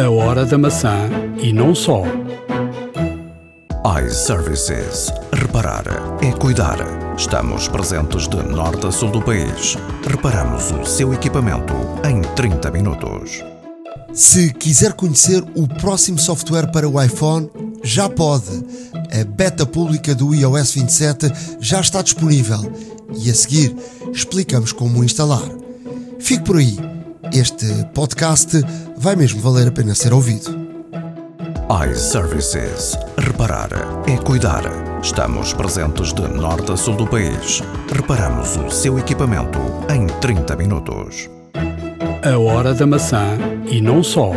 A hora da maçã e não só. iServices. Reparar é cuidar. Estamos presentes de norte a sul do país. Reparamos o seu equipamento em 30 minutos. Se quiser conhecer o próximo software para o iPhone, já pode. A beta pública do iOS 27 já está disponível e a seguir explicamos como instalar. Fique por aí. Este podcast vai mesmo valer a pena ser ouvido. iServices. Reparar é cuidar. Estamos presentes de norte a sul do país. Reparamos o seu equipamento em 30 minutos. A hora da maçã e não só.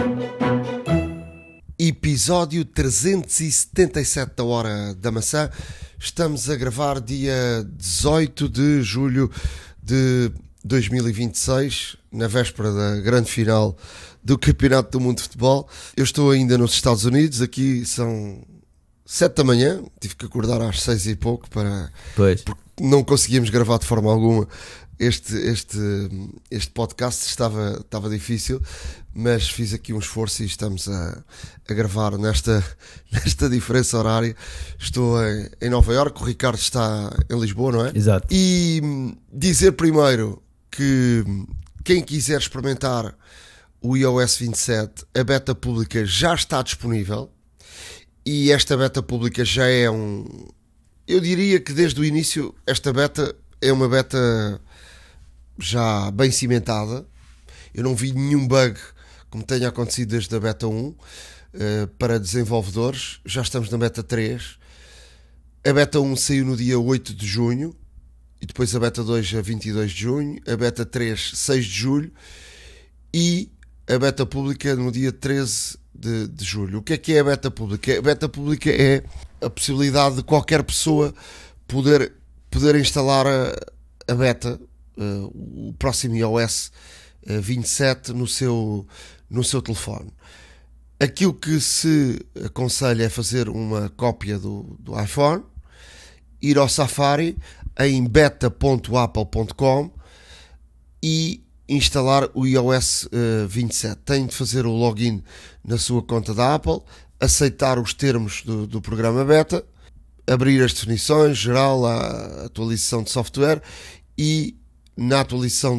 Episódio 377 da Hora da Maçã. Estamos a gravar dia 18 de julho de 2026, na véspera da grande final do Campeonato do Mundo de Futebol. Eu estou ainda nos Estados Unidos, aqui são 7 da manhã, tive que acordar às 6 e pouco porque não conseguíamos gravar de forma alguma. Este podcast estava difícil, mas fiz aqui um esforço e estamos a gravar nesta diferença horária. Estou em Nova Iorque, o Ricardo está em Lisboa, não é? Exato. E dizer primeiro que quem quiser experimentar o iOS 27, a beta pública já está disponível, e esta beta pública já é eu diria que desde o início esta beta é uma beta já bem cimentada. Eu não vi nenhum bug como tenha acontecido desde a beta 1 para desenvolvedores. Já estamos na beta 3. A beta 1 saiu no dia 8 de junho e depois a beta 2 a 22 de junho, a beta 3 6 de julho e a beta pública no dia 13 de julho. O que é a beta pública? A beta pública é a possibilidade de qualquer pessoa poder instalar a beta, o próximo iOS 27 no seu telefone. Aquilo que se aconselha é fazer uma cópia do iPhone, ir ao Safari em beta.apple.com e instalar o iOS 27. Tem de fazer o login na sua conta da Apple, aceitar os termos do programa beta, abrir as definições, geral, a atualização de software e na atualização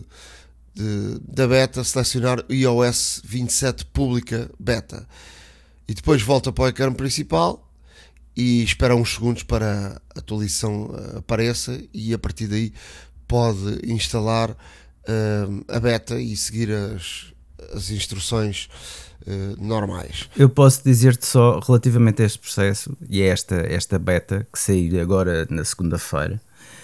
da beta selecionar o iOS 27 pública beta. E depois volta para o ecrã principal e espera uns segundos para a atualização apareça e a partir daí pode instalar a beta e seguir as instruções normais. Eu posso dizer-te só relativamente a este processo e a esta beta que saiu agora na segunda-feira.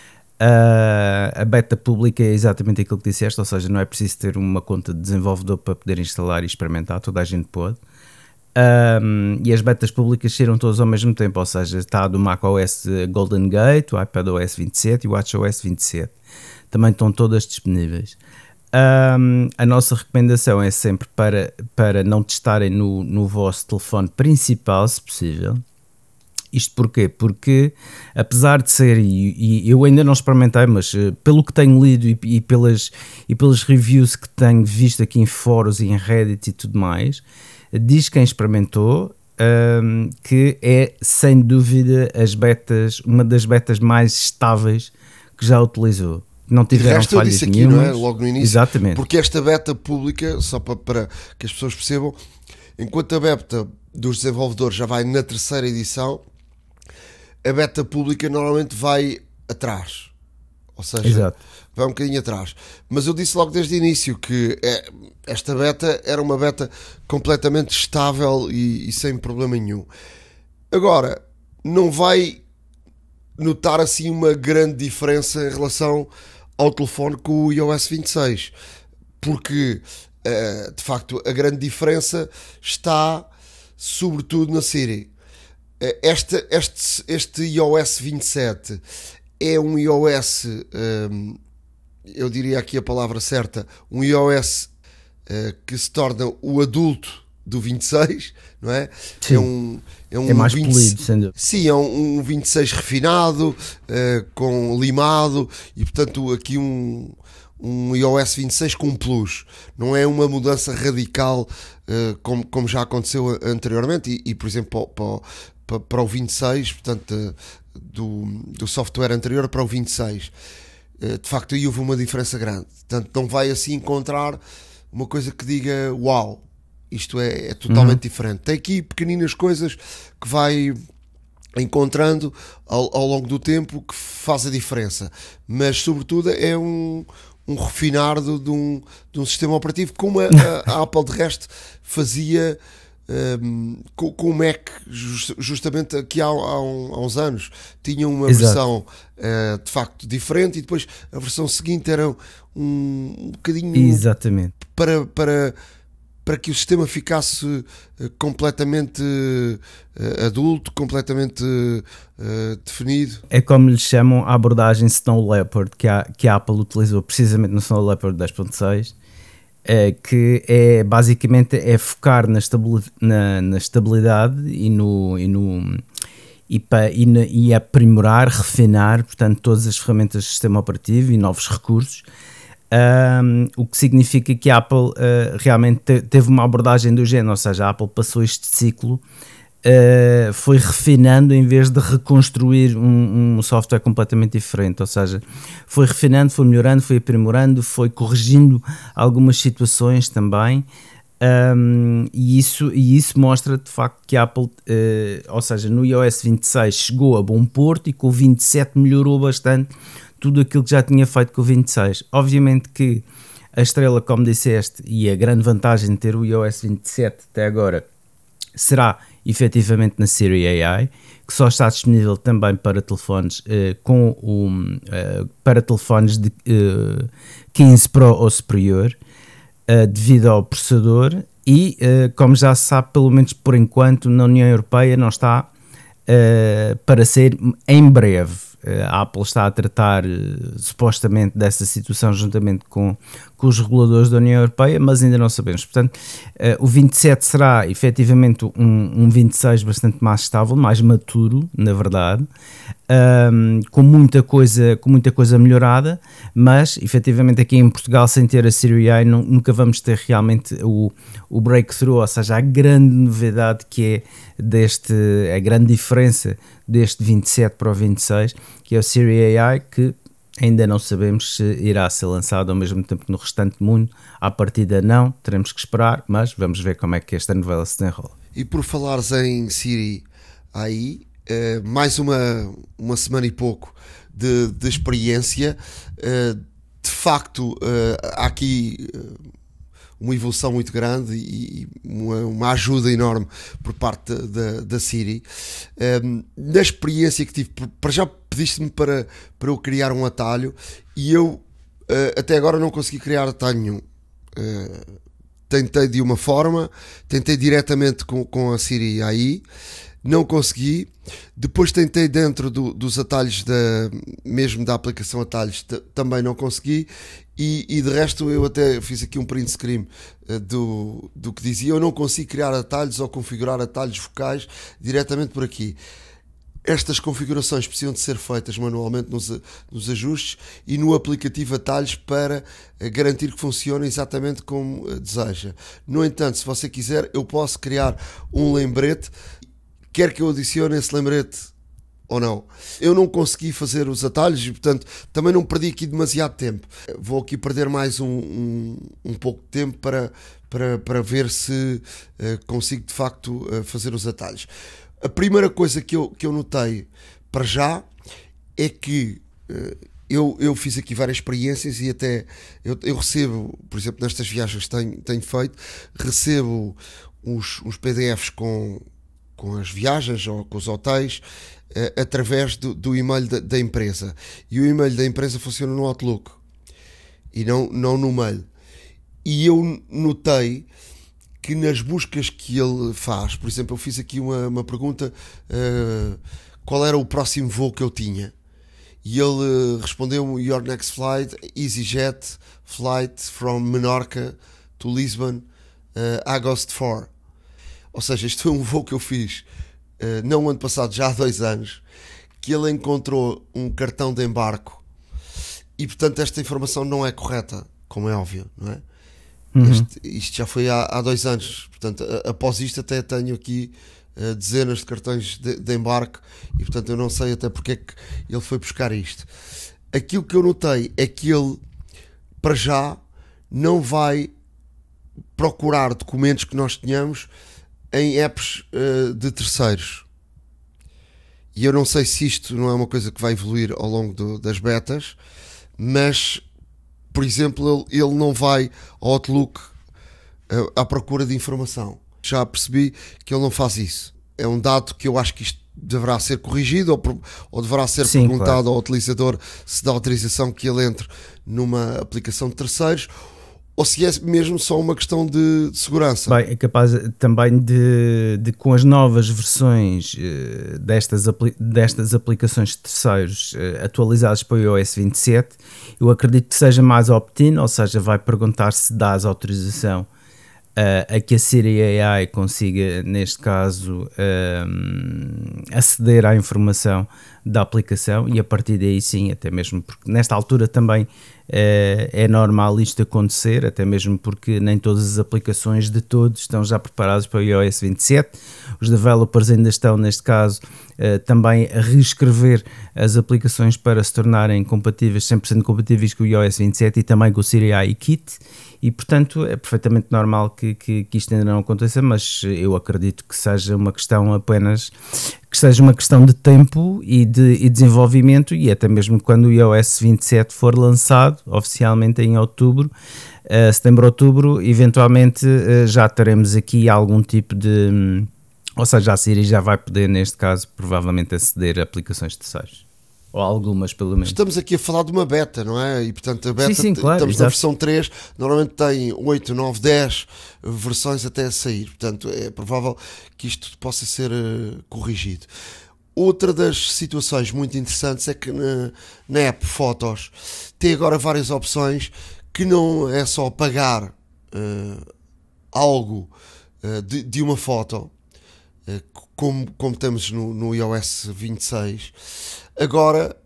A beta pública é exatamente aquilo que disseste, ou seja, não é preciso ter uma conta de desenvolvedor para poder instalar e experimentar, toda a gente pode. E as betas públicas saíram todas ao mesmo tempo, ou seja, está do macOS Golden Gate, o iPadOS 27 e o watchOS 27. Também estão todas disponíveis. A nossa recomendação é sempre para não testarem no vosso telefone principal, se possível. Isto porquê? Porque apesar de ser, e eu ainda não experimentei, mas pelo que tenho lido e pelas reviews que tenho visto aqui em fóruns e em Reddit e tudo mais, diz quem experimentou que é sem dúvida uma das betas mais estáveis que já utilizou. Não tiveram falhas disse aqui, nenhumas. não é? Logo no início. Exatamente. Porque esta beta pública, só para que as pessoas percebam, enquanto a beta dos desenvolvedores já vai na terceira edição, a beta pública normalmente vai atrás. Ou seja, exato, vai um bocadinho atrás. Mas eu disse logo desde o início que esta beta era uma beta completamente estável e sem problema nenhum. Agora, não vai notar assim uma grande diferença em relação ao telefone com o iOS 26. Porque, de facto, a grande diferença está sobretudo na Siri. Este iOS 27 é um iOS, eu diria aqui a palavra certa, um iOS que se torna o adulto do 26, não é? Sim. É mais 20, polido, sem dúvida. sim, é um 26 refinado, com limado e portanto aqui um um iOS 26 com um plus, não é uma mudança radical como já aconteceu anteriormente e por exemplo para o 26, portanto do software anterior para o 26, de facto aí houve uma diferença grande, portanto não vai assim encontrar uma coisa que diga uau, isto é totalmente diferente. Tem aqui pequeninas coisas que vai encontrando ao longo do tempo que faz a diferença, mas sobretudo é um refinar de um sistema operativo como a Apple de resto fazia com o Mac, justamente aqui há uns anos tinha uma versão de facto diferente e depois a versão seguinte era um bocadinho exatamente para que o sistema ficasse completamente adulto, completamente definido. É como lhe chamam a abordagem Snow Leopard, que a Apple utilizou precisamente no Snow Leopard 10.6, que é basicamente focar na estabilidade e aprimorar, refinar, portanto, todas as ferramentas do sistema operativo e novos recursos. O que significa que a Apple realmente teve uma abordagem do género, ou seja, a Apple passou este ciclo, foi refinando em vez de reconstruir um software completamente diferente, ou seja, foi refinando, foi melhorando, foi aprimorando, foi corrigindo algumas situações também, e isso mostra de facto que a Apple, ou seja, no iOS 26 chegou a bom porto e com o 27 melhorou bastante tudo aquilo que já tinha feito com o 26. Obviamente que a estrela, como disseste, e a grande vantagem de ter o iOS 27 até agora será efetivamente na Siri AI, que só está disponível também para telefones para telefones de 15 Pro ou superior, devido ao processador e, como já se sabe, pelo menos por enquanto, na União Europeia não está para ser em breve. A Apple está a tratar supostamente dessa situação juntamente com os reguladores da União Europeia, mas ainda não sabemos. Portanto, o 27 será efetivamente um 26 bastante mais estável, mais maturo, na verdade, com muita coisa melhorada, mas efetivamente aqui em Portugal, sem ter a Siri AI, nunca vamos ter realmente o breakthrough, ou seja, a grande novidade que é a grande diferença deste 27 para o 26, que é o Siri AI, que ainda não sabemos se irá ser lançado ao mesmo tempo no restante mundo. À partida não, teremos que esperar, mas vamos ver como é que esta novela se desenrola. E por falares em Siri AI, mais uma semana e pouco de experiência, de facto há aqui uma evolução muito grande e uma ajuda enorme por parte da Siri. Na experiência que tive, para já pediste-me para eu criar um atalho e eu até agora não consegui criar atalho nenhum. Tentei de uma forma, tentei diretamente com a Siri AI, não consegui. Depois tentei dentro dos atalhos mesmo da aplicação atalhos, também não consegui. E de resto eu até fiz aqui um print screen do que dizia: eu não consigo criar atalhos ou configurar atalhos vocais diretamente por aqui. Estas configurações precisam de ser feitas manualmente nos ajustes e no aplicativo atalhos para garantir que funcione exatamente como deseja. No entanto, se você quiser, eu posso criar um lembrete, quer que eu adicione esse lembrete ou não. Eu não consegui fazer os atalhos e, portanto, também não perdi aqui demasiado tempo. Vou aqui perder mais um pouco de tempo para ver se consigo, de facto, fazer os atalhos. A primeira coisa que eu notei para já é que eu fiz aqui várias experiências e até eu recebo, por exemplo, nestas viagens que tenho feito, recebo uns PDFs com as viagens ou com os hotéis através do e-mail da empresa, e o e-mail da empresa funciona no Outlook e não no mail. E eu notei que nas buscas que ele faz, por exemplo, eu fiz aqui uma pergunta, qual era o próximo voo que eu tinha, e ele respondeu-me: your next flight, EasyJet flight from Menorca to Lisbon, August 4. Ou seja, isto foi um voo que eu fiz não ano passado, já há 2 anos, que ele encontrou um cartão de embarque e portanto esta informação não é correta, como é óbvio, não é? Isto já foi há 2 anos, portanto após isto até tenho aqui dezenas de cartões de embarque e portanto eu não sei até porque é que ele foi buscar isto. Aquilo que eu notei é que ele, para já, não vai procurar documentos que nós tenhamos em apps de terceiros. E eu não sei se isto não é uma coisa que vai evoluir ao longo das betas, mas, por exemplo, ele não vai ao Outlook à procura de informação. Já percebi que ele não faz isso. É um dado que eu acho que isto deverá ser corrigido ou deverá ser perguntado ao utilizador se dá autorização que ele entre numa aplicação de terceiros, ou se é mesmo só uma questão de segurança. Bem, é capaz também de com as novas versões destas aplicações de terceiros atualizadas para o iOS 27, eu acredito que seja mais opt-in, ou seja, vai perguntar se dás autorização a que a Siri AI consiga, neste caso, aceder à informação da aplicação, e a partir daí sim, até mesmo porque nesta altura também é normal isto acontecer, até mesmo porque nem todas as aplicações de todos estão já preparadas para o iOS 27. Os developers ainda estão, neste caso, também a reescrever as aplicações para se tornarem compatíveis, 100% compatíveis com o iOS 27 e também com o Siri AI Kit, e portanto é perfeitamente normal que isto ainda não aconteça, mas eu acredito que seja uma questão apenas, que seja uma questão de tempo e de desenvolvimento, e até mesmo quando o iOS 27 for lançado oficialmente em outubro, setembro, outubro, eventualmente já teremos aqui algum tipo de... Ou seja, a Siri já vai poder, neste caso, provavelmente aceder a aplicações de terceiros. Ou algumas, pelo menos. Estamos aqui a falar de uma beta, não é? E, portanto, a beta, sim, claro, estamos exato. na versão 3, normalmente tem 8, 9, 10 versões até a sair. Portanto, é provável que isto possa ser corrigido. Outra das situações muito interessantes é que na app Fotos tem agora várias opções, que não é só pagar algo de uma foto, como temos no iOS 26. Agora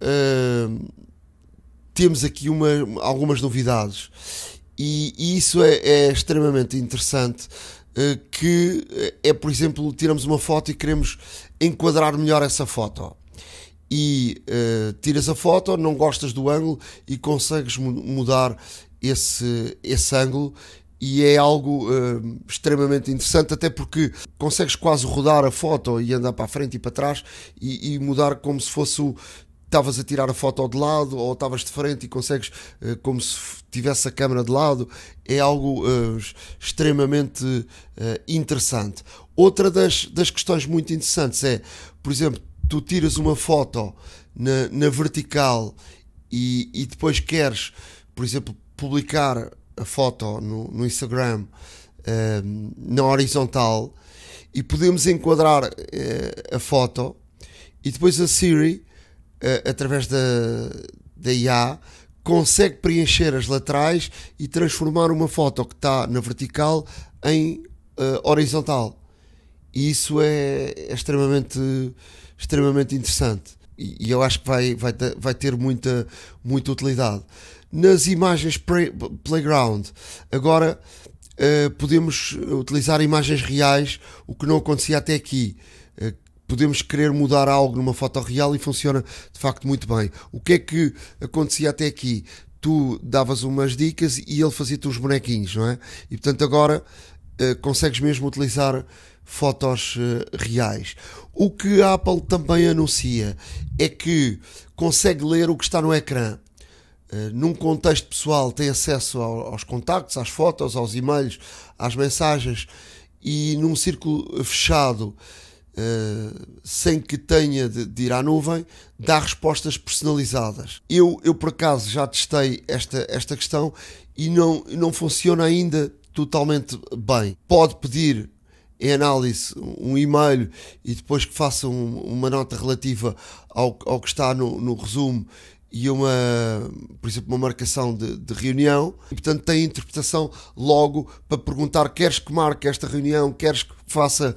temos aqui algumas novidades, e isso é extremamente interessante, que é, por exemplo, tiramos uma foto e queremos enquadrar melhor essa foto, e tiras a foto, não gostas do ângulo e consegues mudar esse ângulo. E é algo extremamente interessante, até porque consegues quase rodar a foto e andar para a frente e para trás e mudar como se fosse estavas a tirar a foto de lado, ou estavas de frente e consegues como se tivesse a câmera de lado. É algo extremamente interessante. Outra das questões muito interessantes é, por exemplo, tu tiras uma foto na vertical e depois queres, por exemplo, publicar a foto no Instagram na horizontal, e podemos enquadrar a foto, e depois a Siri, através da IA, consegue preencher as laterais e transformar uma foto que está na vertical em horizontal. E isso é extremamente interessante, e eu acho que vai ter muita utilidade. Nas imagens Playground, agora podemos utilizar imagens reais, o que não acontecia até aqui. Podemos querer mudar algo numa foto real e funciona de facto muito bem. O que é que acontecia até aqui? Tu davas umas dicas e ele fazia-te uns bonequinhos, não é? E portanto agora consegues mesmo utilizar fotos reais. O que a Apple também anuncia é que consegue ler o que está no ecrã. Num contexto pessoal, tem acesso aos contactos, às fotos, aos e-mails, às mensagens, e num círculo fechado, sem que tenha de ir à nuvem, dá respostas personalizadas. Eu por acaso já testei esta questão e não funciona ainda totalmente bem. Pode pedir em análise um e-mail e depois que faça uma nota relativa ao que está no resumo, e por exemplo, uma marcação de reunião, e portanto tem interpretação logo para perguntar: queres que marque esta reunião, queres que faça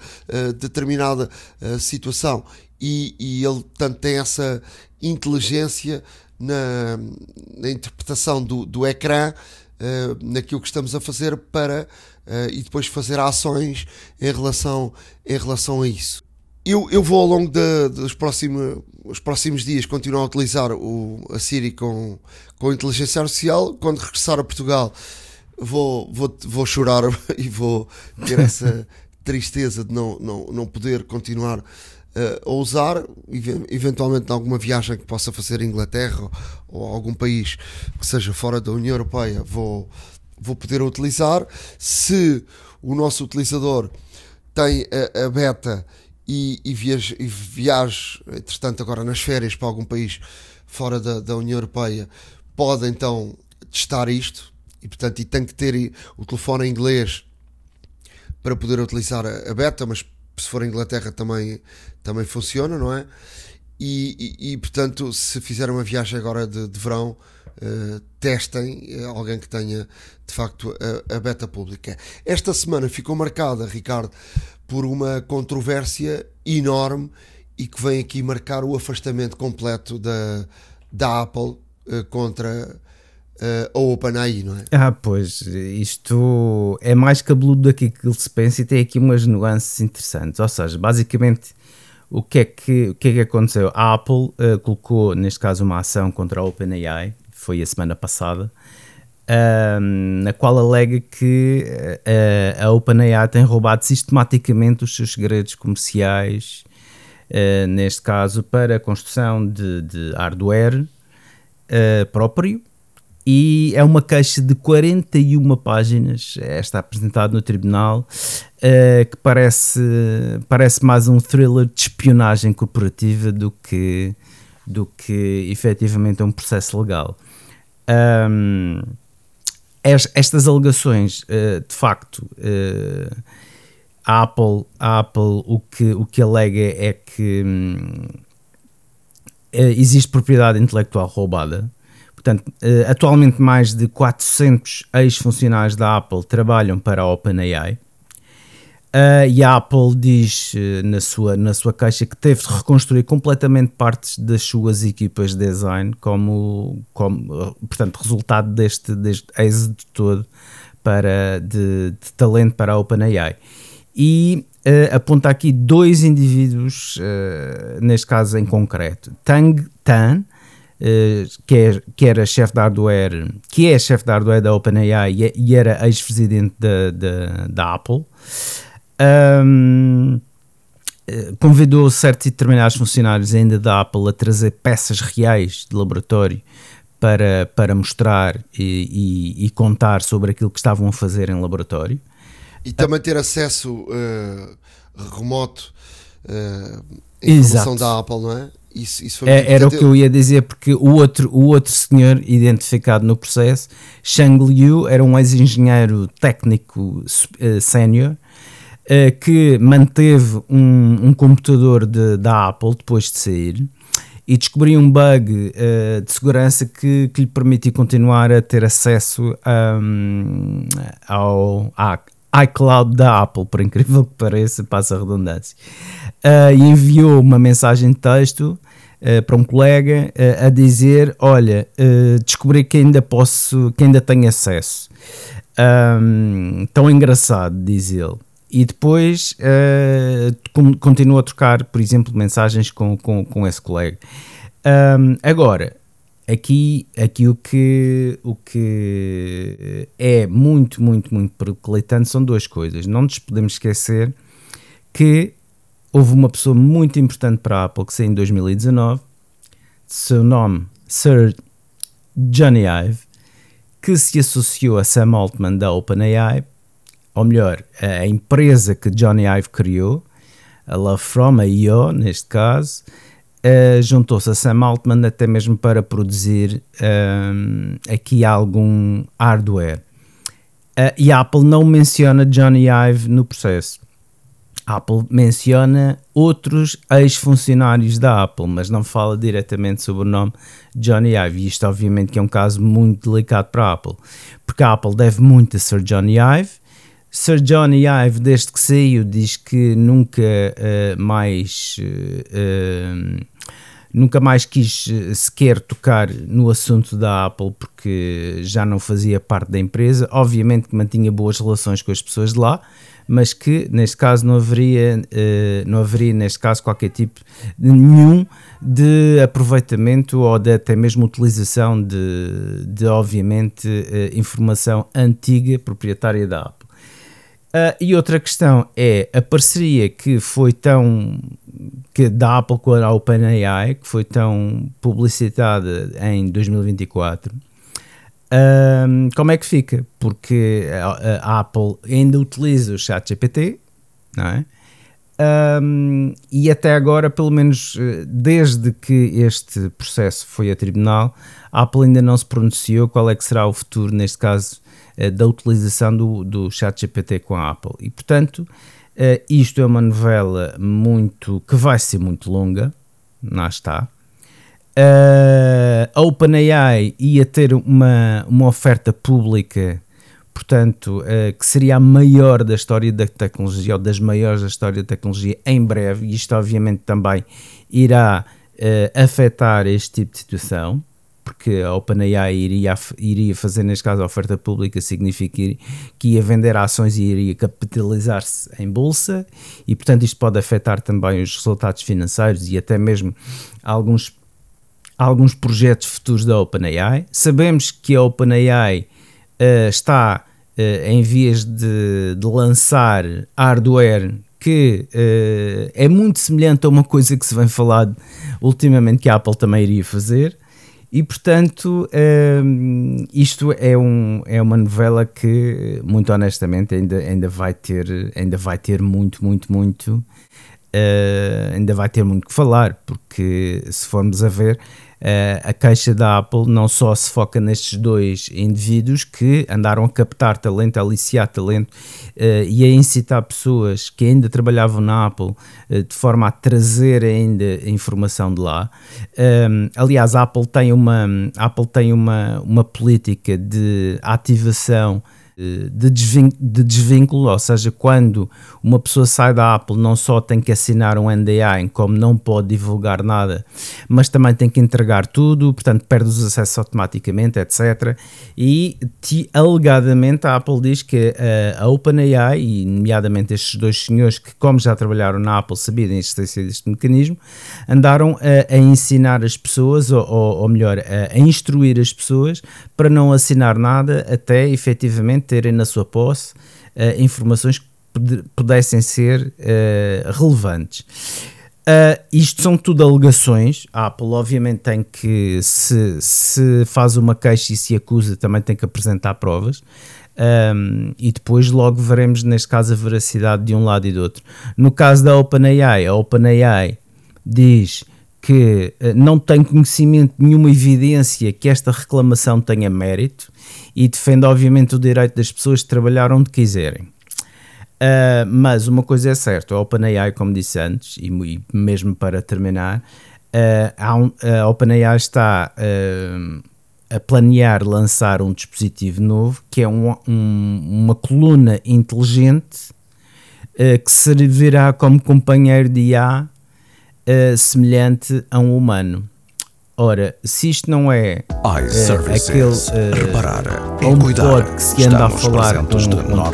determinada situação, e ele portanto tem essa inteligência na interpretação do ecrã, naquilo que estamos a fazer e depois fazer ações em relação a isso. Eu vou ao longo dos próximos dias continuar a utilizar a Siri com inteligência artificial. Quando regressar a Portugal vou chorar e vou ter essa tristeza de não poder continuar a usar, eventualmente em alguma viagem que possa fazer à Inglaterra ou a algum país que seja fora da União Europeia, vou poder utilizar. Se o nosso utilizador tem a beta e viaja, entretanto, agora nas férias para algum país fora da União Europeia, pode então testar isto e tem que ter o telefone em inglês para poder utilizar a beta, mas se for a Inglaterra também funciona, não é? E portanto, se fizer uma viagem agora de verão, testem alguém que tenha de facto a beta pública. Esta semana ficou marcada, Ricardo, por uma controvérsia enorme e que vem aqui marcar o afastamento completo da Apple contra a OpenAI, não é? Pois, isto é mais cabeludo daquilo que se pensa e tem aqui umas nuances interessantes. Ou seja, basicamente, o que é que aconteceu? A Apple colocou, neste caso, uma ação contra a OpenAI, foi a semana passada, na qual alega que a OpenAI tem roubado sistematicamente os seus segredos comerciais, neste caso, para a construção de hardware próprio. E é uma queixa de 41 páginas, está apresentado no tribunal, que parece mais um thriller de espionagem corporativa do que efetivamente um processo legal. Estas alegações, de facto, a Apple o que alega é que existe propriedade intelectual roubada. Portanto, atualmente mais de 400 ex-funcionários da Apple trabalham para a OpenAI, e a Apple diz na sua queixa que teve de reconstruir completamente partes das suas equipas de design portanto, resultado deste êxito todo de talento para a OpenAI. E aponta aqui dois indivíduos, neste caso em concreto. Tang Tan, que era chefe de hardware, que é chefe de hardware da OpenAI e era ex-presidente da Apple, convidou certos e determinados funcionários ainda da Apple a trazer peças reais de laboratório para mostrar e contar sobre aquilo que estavam a fazer em laboratório. E também ter acesso remoto à informação da Apple, não é? Isso foi era o que eu ia dizer, porque o outro senhor identificado no processo, Shang Liu, era um ex-engenheiro técnico sénior, que manteve um computador da Apple depois de sair e descobriu um bug de segurança que lhe permitiu continuar a ter acesso ao iCloud da Apple, por incrível que pareça, passa a redundância. E enviou uma mensagem de texto para um colega a dizer: olha, descobri que ainda tenho acesso. Tão engraçado, diz ele. E depois continua a trocar, por exemplo, mensagens com esse colega. Agora, aqui o que é muito, muito, muito periclitante são duas coisas. Não nos podemos esquecer que houve uma pessoa muito importante para a Apple que saiu em 2019, seu nome Sir Jony Ive, que se associou a Sam Altman da OpenAI, ou melhor, a empresa que Jony Ive criou, a LoveFrom, a IO neste caso, juntou-se a Sam Altman até mesmo para produzir aqui algum hardware. E a Apple não menciona Jony Ive no processo. A Apple menciona outros ex-funcionários da Apple, mas não fala diretamente sobre o nome Jony Ive. E isto obviamente que é um caso muito delicado para a Apple, porque a Apple deve muito a Sir Jony Ive. Sir Jony Ive, desde que saiu, diz que nunca mais nunca mais quis sequer tocar no assunto da Apple porque já não fazia parte da empresa. Obviamente que mantinha boas relações com as pessoas de lá, mas que neste caso não haveria neste caso qualquer tipo nenhum de aproveitamento ou de até mesmo utilização de obviamente informação antiga proprietária da Apple. E outra questão é a parceria que da Apple com a OpenAI, que foi tão publicitada em 2024. Como é que fica? Porque a Apple ainda utiliza o ChatGPT, não é? E até agora, pelo menos desde que este processo foi a tribunal, a Apple ainda não se pronunciou qual é que será o futuro, neste caso, da utilização do ChatGPT com a Apple. E, portanto, isto é uma novela que vai ser muito longa, lá está. A OpenAI ia ter uma oferta pública, portanto, que seria a maior da história da tecnologia, ou das maiores da história da tecnologia, em breve, e isto obviamente também irá afetar este tipo de situação, porque a OpenAI iria fazer, neste caso, a oferta pública, significa que ia vender ações e iria capitalizar-se em bolsa, e portanto isto pode afetar também os resultados financeiros e até mesmo alguns projetos futuros da OpenAI. Sabemos que a OpenAI está em vias de lançar hardware que é muito semelhante a uma coisa que se vem falado ultimamente que a Apple também iria fazer. E, portanto, isto é uma novela que, muito honestamente, ainda vai ter muito que falar, porque se formos a ver, a queixa da Apple não só se foca nestes dois indivíduos que andaram a captar talento, a aliciar talento e a incitar pessoas que ainda trabalhavam na Apple de forma a trazer ainda informação de lá. Aliás, a Apple tem uma política de ativação de desvínculo, ou seja, quando uma pessoa sai da Apple não só tem que assinar um NDA em como não pode divulgar nada, mas também tem que entregar tudo, portanto perde os acessos automaticamente, etc. E alegadamente a Apple diz que a OpenAI, e nomeadamente estes dois senhores que, como já trabalharam na Apple, sabiam da existência deste mecanismo, andaram a ensinar as pessoas, ou melhor, a instruir as pessoas para não assinar nada até efetivamente terem na sua posse informações que pudessem ser relevantes. Isto são tudo alegações. A Apple obviamente tem que, se faz uma queixa e se acusa, também tem que apresentar provas. E depois logo veremos, neste caso, a veracidade de um lado e do outro. No caso da OpenAI, a OpenAI diz que não tem conhecimento de nenhuma evidência que esta reclamação tenha mérito e defende obviamente o direito das pessoas de trabalhar onde quiserem. Mas uma coisa é certa, a OpenAI, como disse antes, e mesmo para terminar, a OpenAI está a planear lançar um dispositivo novo que é uma coluna inteligente que servirá como companheiro de IA semelhante a um humano. Ora, se isto não é aquele reparar e cuidar, que se anda a falar com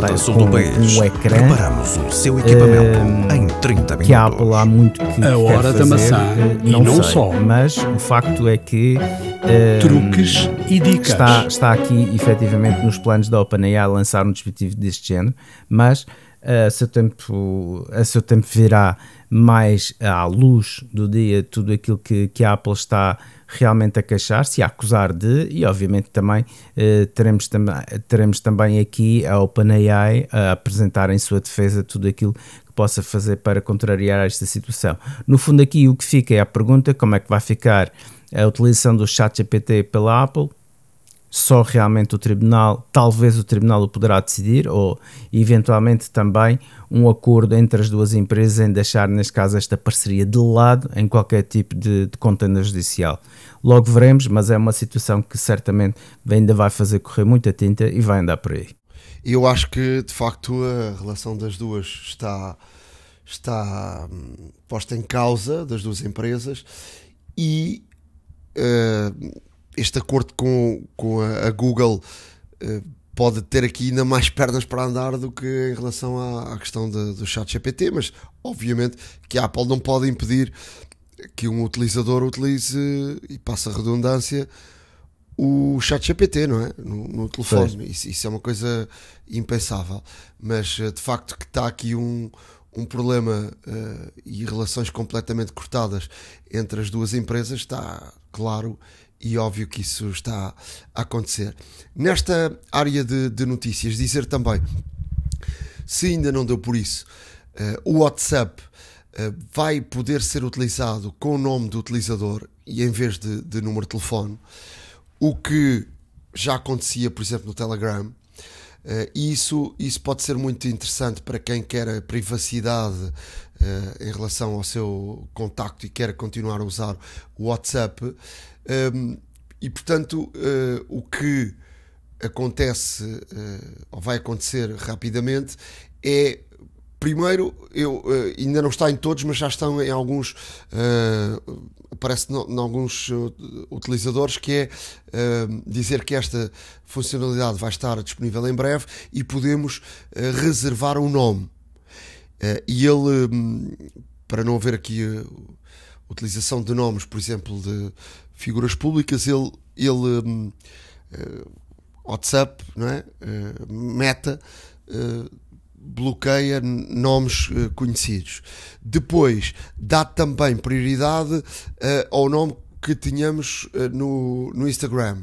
um ecrã, reparamos o seu equipamento em 30 minutos. Que a Apple há muito que A hora da maçã e não sei, só. mas o facto é que Truques e dicas. está aqui efetivamente nos planos da OpenAI lançar um dispositivo deste género, mas a seu tempo virá mais à luz do dia tudo aquilo que a Apple está realmente a queixar-se e a acusar de, e obviamente também teremos também aqui a OpenAI a apresentar em sua defesa tudo aquilo que possa fazer para contrariar esta situação. No fundo aqui o que fica é a pergunta: como é que vai ficar a utilização do ChatGPT pela Apple? Só realmente o tribunal, talvez o tribunal o poderá decidir, ou eventualmente também um acordo entre as duas empresas em deixar, neste caso, esta parceria de lado em qualquer tipo de contenda judicial. Logo veremos, mas é uma situação que certamente ainda vai fazer correr muita tinta e vai andar por aí. Eu acho que de facto a relação das duas está posta em causa, das duas empresas, e este acordo com a Google pode ter aqui ainda mais pernas para andar do que em relação à questão do ChatGPT, mas obviamente que a Apple não pode impedir que um utilizador utilize, e passa a redundância, o ChatGPT, não é? No telefone. Isso é uma coisa impensável, mas de facto que está aqui um problema e relações completamente cortadas entre as duas empresas, está claro e óbvio que isso está a acontecer. Nesta área de notícias, dizer também, se ainda não deu por isso, o WhatsApp vai poder ser utilizado com o nome do utilizador e em vez de número de telefone, o que já acontecia, por exemplo, no Telegram. E isso pode ser muito interessante para quem quer a privacidade em relação ao seu contacto e quer continuar a usar o WhatsApp. E portanto, o que acontece ou vai acontecer rapidamente é, primeiro, ainda não está em todos, mas já estão em alguns, aparece em alguns utilizadores, que é dizer que esta funcionalidade vai estar disponível em breve e podemos reservar um nome. E ele, para não haver aqui utilização de nomes, por exemplo, de figuras públicas, ele WhatsApp, não é? Meta, bloqueia nomes conhecidos. Depois dá também prioridade ao nome que tínhamos no Instagram,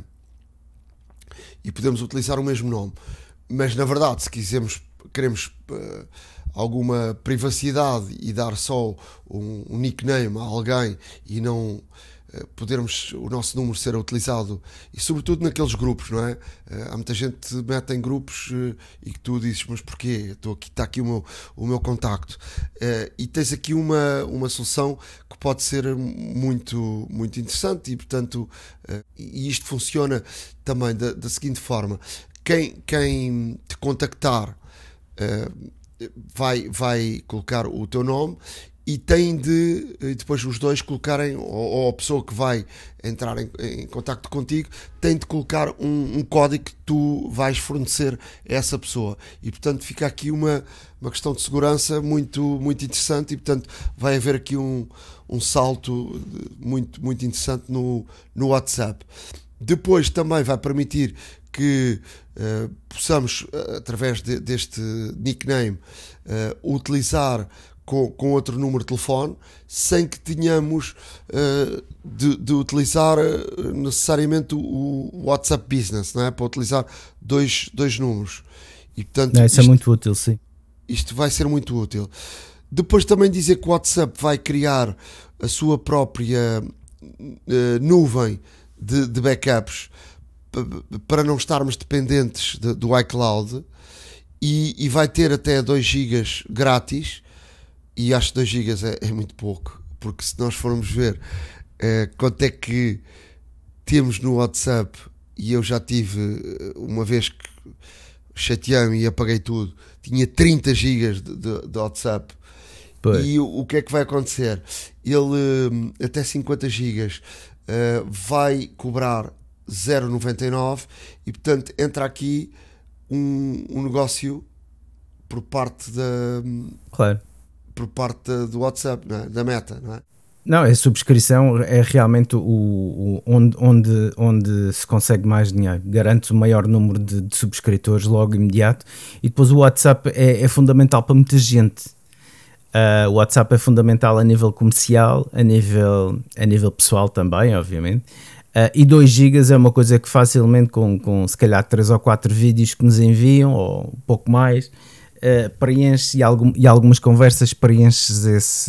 e podemos utilizar o mesmo nome, mas na verdade, se queremos alguma privacidade e dar só um nickname a alguém e não podermos o nosso número ser utilizado, e sobretudo naqueles grupos, não é? Há muita gente que mete em grupos e que tu dizes, mas porquê? Está aqui o meu contacto. E tens aqui uma solução que pode ser muito, muito interessante, e portanto, e isto funciona também da seguinte forma: quem te contactar vai colocar o teu nome, e tem de depois os dois colocarem, ou a pessoa que vai entrar em contacto contigo tem de colocar um código que tu vais fornecer a essa pessoa, e portanto fica aqui uma questão de segurança muito, muito interessante, e portanto vai haver aqui um salto muito, muito interessante no WhatsApp. Depois também vai permitir que possamos, através deste nickname, utilizar com outro número de telefone, sem que tenhamos de utilizar necessariamente o WhatsApp Business, não é? Para utilizar dois números. E, portanto, isso é muito útil, sim. Isto vai ser muito útil. Depois também dizer que o WhatsApp vai criar a sua própria nuvem de backups para não estarmos dependentes do iCloud, e vai ter até 2 GB grátis. E acho que 2 GB é muito pouco, porque se nós formos ver quanto é que temos no WhatsApp, e eu já tive uma vez que chateei-me e apaguei tudo, tinha 30 GB de WhatsApp. Pois. E o que é que vai acontecer? Ele até 50 GB vai cobrar 0,99, e portanto entra aqui um negócio por parte do WhatsApp, não é? Da Meta, não é? Não, a subscrição é realmente onde se consegue mais dinheiro. Garante o maior número de subscritores logo imediato, e depois o WhatsApp é fundamental para muita gente. O WhatsApp é fundamental a nível comercial, a nível pessoal também, obviamente. E 2 GB é uma coisa que facilmente, com se calhar 3 ou 4 vídeos que nos enviam, ou um pouco mais, preenches, e algumas conversas, preenches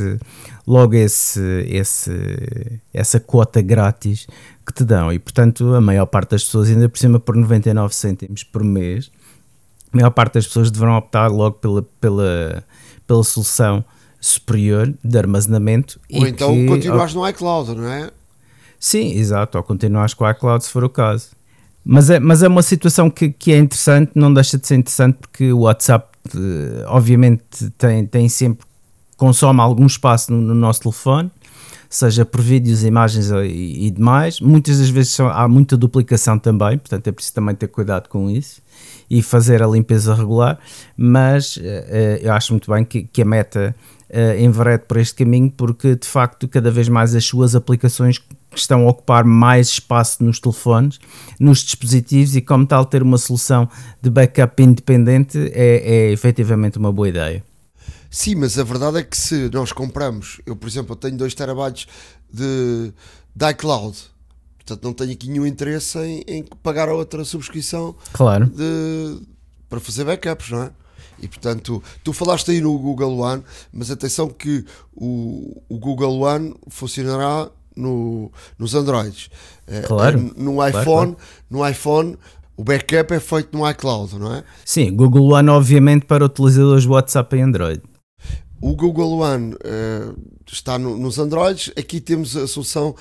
essa quota grátis que te dão. E portanto a maior parte das pessoas, ainda por cima por 99 cêntimos por mês, a maior parte das pessoas deverão optar logo pela solução superior de armazenamento. Ou então continuares no iCloud, não é? Sim, exato, ou continuares com o iCloud se for o caso. Mas é uma situação que é interessante, não deixa de ser interessante, porque o WhatsApp obviamente tem sempre, consome algum espaço no nosso telefone, seja por vídeos, imagens e demais. Muitas das vezes há muita duplicação também, portanto é preciso também ter cuidado com isso e fazer a limpeza regular, mas eu acho muito bem que a Meta enverede por este caminho, porque de facto cada vez mais as suas aplicações estão a ocupar mais espaço nos telefones, nos dispositivos, e como tal ter uma solução de backup independente é efetivamente uma boa ideia. Sim, mas a verdade é que se nós compramos, eu por exemplo eu tenho 2 terabytes de iCloud, portanto não tenho aqui nenhum interesse em pagar a outra subscrição, claro, para fazer backups, não é? E portanto, tu falaste aí no Google One, mas atenção que o Google One funcionará nos Androids. Claro, no iPhone, no iPhone o backup é feito no iCloud, não é? Sim, Google One obviamente para utilizadores de WhatsApp e Android. O Google One está nos Androids. Aqui temos a solução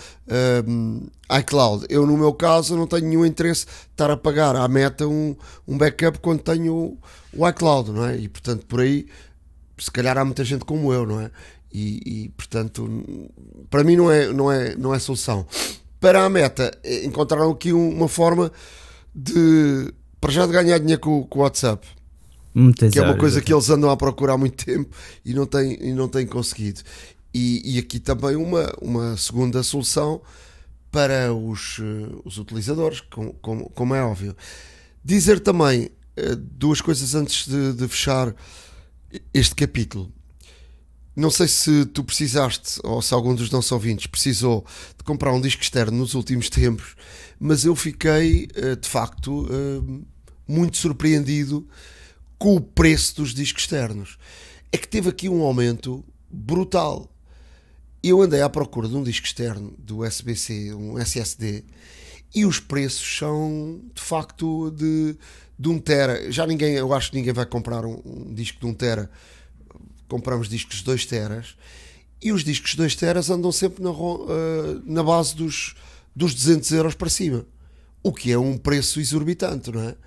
iCloud. Eu, no meu caso, não tenho nenhum interesse de estar a pagar à Meta um backup quando tenho o iCloud, não é? E, portanto, por aí, se calhar há muita gente como eu, não é? E portanto, para mim não é solução. Para a Meta, encontraram aqui uma forma para já de ganhar dinheiro com o WhatsApp. Que é uma coisa que eles andam a procurar há muito tempo e não têm conseguido. E aqui também uma segunda solução para os utilizadores, como é óbvio. Dizer também 2 coisas antes de fechar este capítulo. Não sei se tu precisaste, ou se algum dos nossos ouvintes precisou de comprar um disco externo nos últimos tempos, mas eu fiquei, de facto, muito surpreendido com o preço dos discos externos. É que teve aqui um aumento brutal. Eu andei à procura de um disco externo do USB-C, um SSD, e os preços são de facto de 1 tera. Eu acho que ninguém vai comprar um disco de 1 tera. Compramos discos de 2 teras, e os discos de 2 teras andam sempre na base dos 200 euros para cima, o que é um preço exorbitante, não é?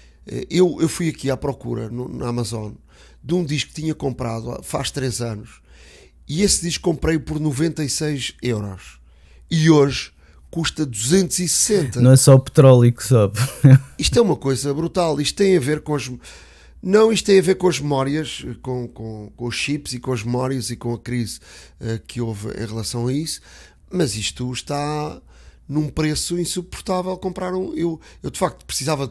Eu fui aqui à procura na Amazon de um disco que tinha comprado faz 3 anos, e esse disco comprei por 96 euros e hoje custa 260. Não é só o petróleo que sobe. Isto é uma coisa brutal. Isto tem a ver com isto tem a ver com as memórias, com os chips e com as memórias e com a crise que houve em relação a isso, mas isto está num preço insuportável. Comprar eu de facto precisava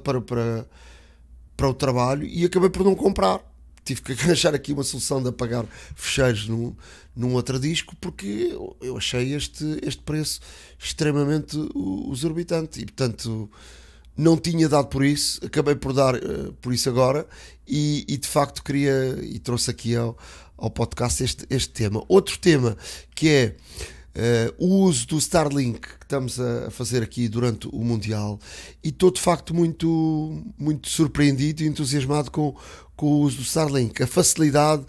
para o trabalho e acabei por não comprar. Tive que arranjar aqui uma solução de apagar fecheiros num outro disco, porque eu achei este preço extremamente exorbitante e, portanto, não tinha dado por isso. Acabei por dar por isso agora e de facto queria, e trouxe aqui ao podcast este tema. Outro tema que é o uso do Starlink que estamos a fazer aqui durante o Mundial, e estou de facto muito, muito surpreendido e entusiasmado com o uso do Starlink, a facilidade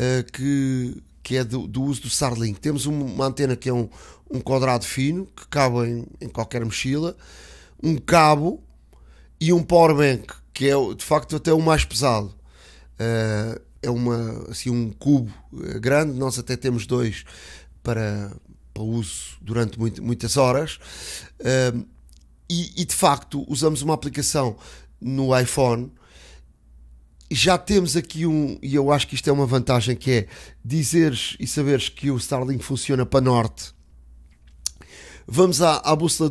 que é do uso do Starlink. Temos uma antena que é um quadrado fino que cabe em qualquer mochila, um cabo e um powerbank que é de facto até o mais pesado. É um cubo grande. Nós até temos 2 para uso durante muitas horas, e de facto usamos uma aplicação no iPhone. Já temos aqui e eu acho que isto é uma vantagem, que é dizeres e saberes que o Starlink funciona para norte. Vamos à bússola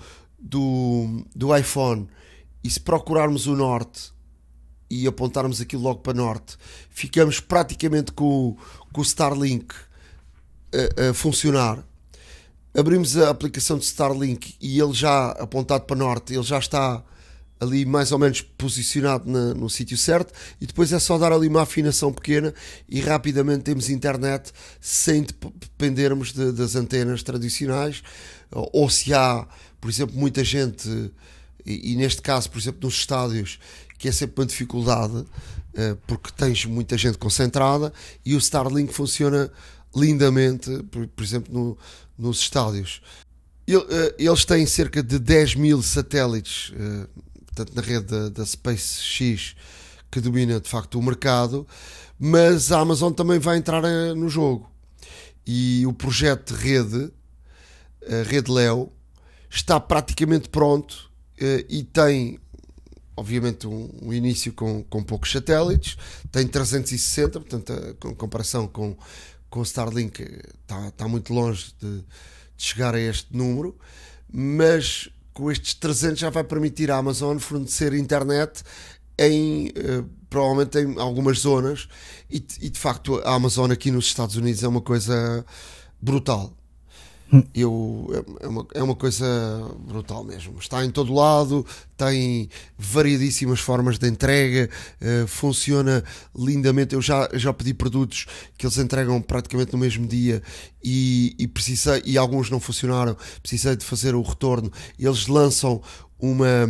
do iPhone, e se procurarmos o norte e apontarmos aquilo logo para norte, ficamos praticamente com o Starlink a funcionar. Abrimos a aplicação de Starlink e ele já apontado para norte, ele já está ali mais ou menos posicionado no sítio certo, e depois é só dar ali uma afinação pequena e rapidamente temos internet sem dependermos das antenas tradicionais. Ou se há, por exemplo, muita gente, e neste caso, por exemplo, nos estádios, que é sempre uma dificuldade, porque tens muita gente concentrada, e o Starlink funciona lindamente, por exemplo, nos estádios. Eles têm cerca de 10.000 satélites, portanto, na rede da SpaceX, que domina de facto o mercado, mas a Amazon também vai entrar no jogo. E o projeto de rede a rede Leo, está praticamente pronto e tem, obviamente, um início com poucos satélites, tem 360, portanto, em comparação com o Starlink, está muito longe de chegar a este número, mas com estes 300 já vai permitir à Amazon fornecer internet provavelmente em algumas zonas, e de facto a Amazon aqui nos Estados Unidos é uma coisa brutal. É uma coisa brutal mesmo. Está em todo lado, tem variedíssimas formas de entrega, funciona lindamente. Eu já pedi produtos que eles entregam praticamente no mesmo dia e precisei, e alguns não funcionaram, precisei de fazer o retorno. Eles lançam uma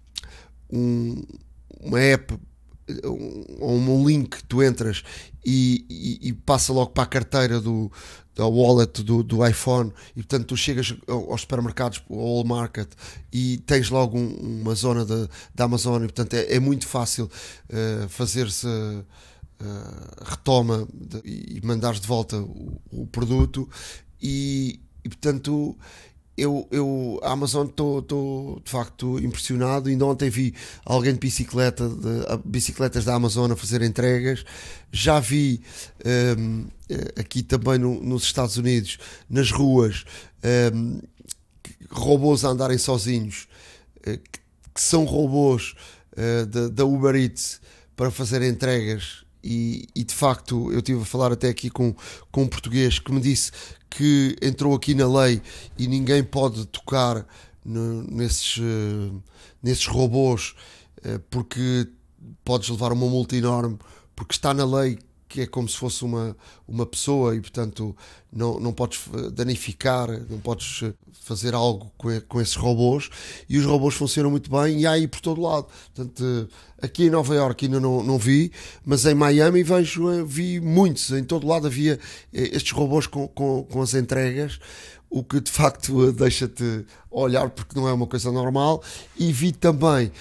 app ou um link que tu entras e passa logo para a carteira da wallet do iPhone, e portanto tu chegas aos supermercados, ao All Market, e tens logo uma zona da Amazon, e portanto é muito fácil fazer-se retoma e mandares de volta o produto, e portanto a Amazon estou de facto impressionado. Ainda ontem vi alguém de bicicletas da Amazon a fazer entregas. Já vi aqui também nos Estados Unidos, nas ruas, robôs a andarem sozinhos, que são robôs da Uber Eats para fazer entregas. E de facto eu estive a falar até aqui com um português que me disse que entrou aqui na lei e ninguém pode tocar nesses robôs, porque podes levar uma multa enorme, porque está na lei que é como se fosse uma pessoa, e portanto não podes danificar, não podes fazer algo com esses robôs, e os robôs funcionam muito bem e há aí por todo lado. Portanto, aqui em Nova Iorque ainda não vi, mas em Miami vi muitos, em todo lado havia estes robôs com as entregas, o que de facto deixa-te olhar, porque não é uma coisa normal. E vi também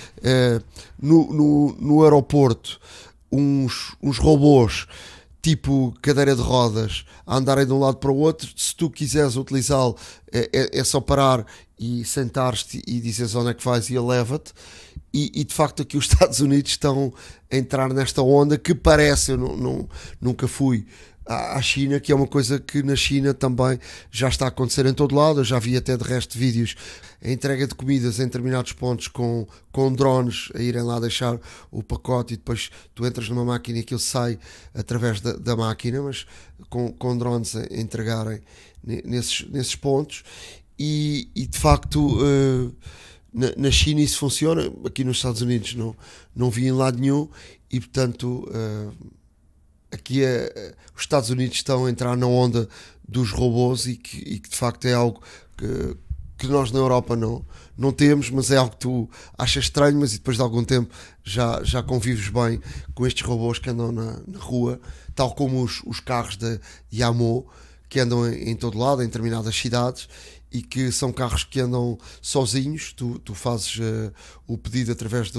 no aeroporto uns robôs tipo cadeira de rodas a andarem de um lado para o outro. Se tu quiseres utilizá-lo, é só parar e sentar-te e dizes onde é que vais e ele leva-te. E de facto aqui os Estados Unidos estão a entrar nesta onda que parece, eu nunca fui à China, que é uma coisa que na China também já está a acontecer em todo lado. Eu já vi até de resto vídeos, a entrega de comidas em determinados pontos com drones a irem lá deixar o pacote, e depois tu entras numa máquina e aquilo sai através da máquina, mas com drones a entregarem nesses pontos. E de facto na China isso funciona. Aqui nos Estados Unidos não vi em lado nenhum, e portanto aqui os Estados Unidos estão a entrar na onda dos robôs, e que de facto é algo que nós na Europa não temos, mas é algo que tu achas estranho, mas depois de algum tempo já convives bem com estes robôs que andam na rua, tal como os carros da Yamo, que andam em todo lado, em determinadas cidades, e que são carros que andam sozinhos. Tu fazes o pedido através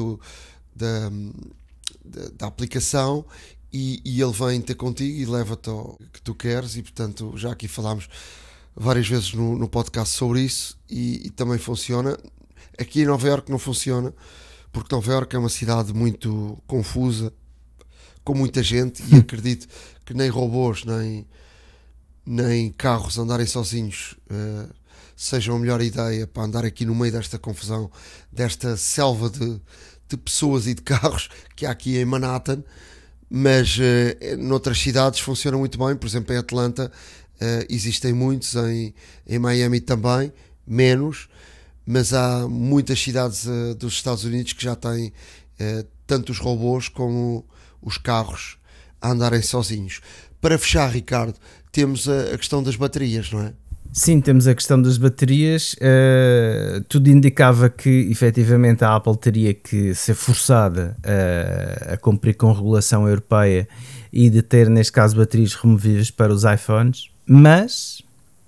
da aplicação, e ele vem ter contigo e leva-te ao que tu queres. E portanto já aqui falámos várias vezes no podcast sobre isso, e também funciona. Aqui em Nova Iorque não funciona, porque Nova Iorque é uma cidade muito confusa, com muita gente, e acredito que nem robôs nem carros andarem sozinhos seja a melhor ideia para andar aqui no meio desta confusão, desta selva de pessoas e de carros que há aqui em Manhattan. Mas noutras cidades funciona muito bem. Por exemplo, em Atlanta existem muitos, em Miami também, menos, mas há muitas cidades dos Estados Unidos que já têm tanto os robôs como os carros a andarem sozinhos. Para fechar, Ricardo, temos a questão das baterias, não é? Sim, temos a questão das baterias. Tudo indicava que efetivamente a Apple teria que ser forçada a cumprir com a regulação europeia e de ter, neste caso, baterias removíveis para os iPhones, mas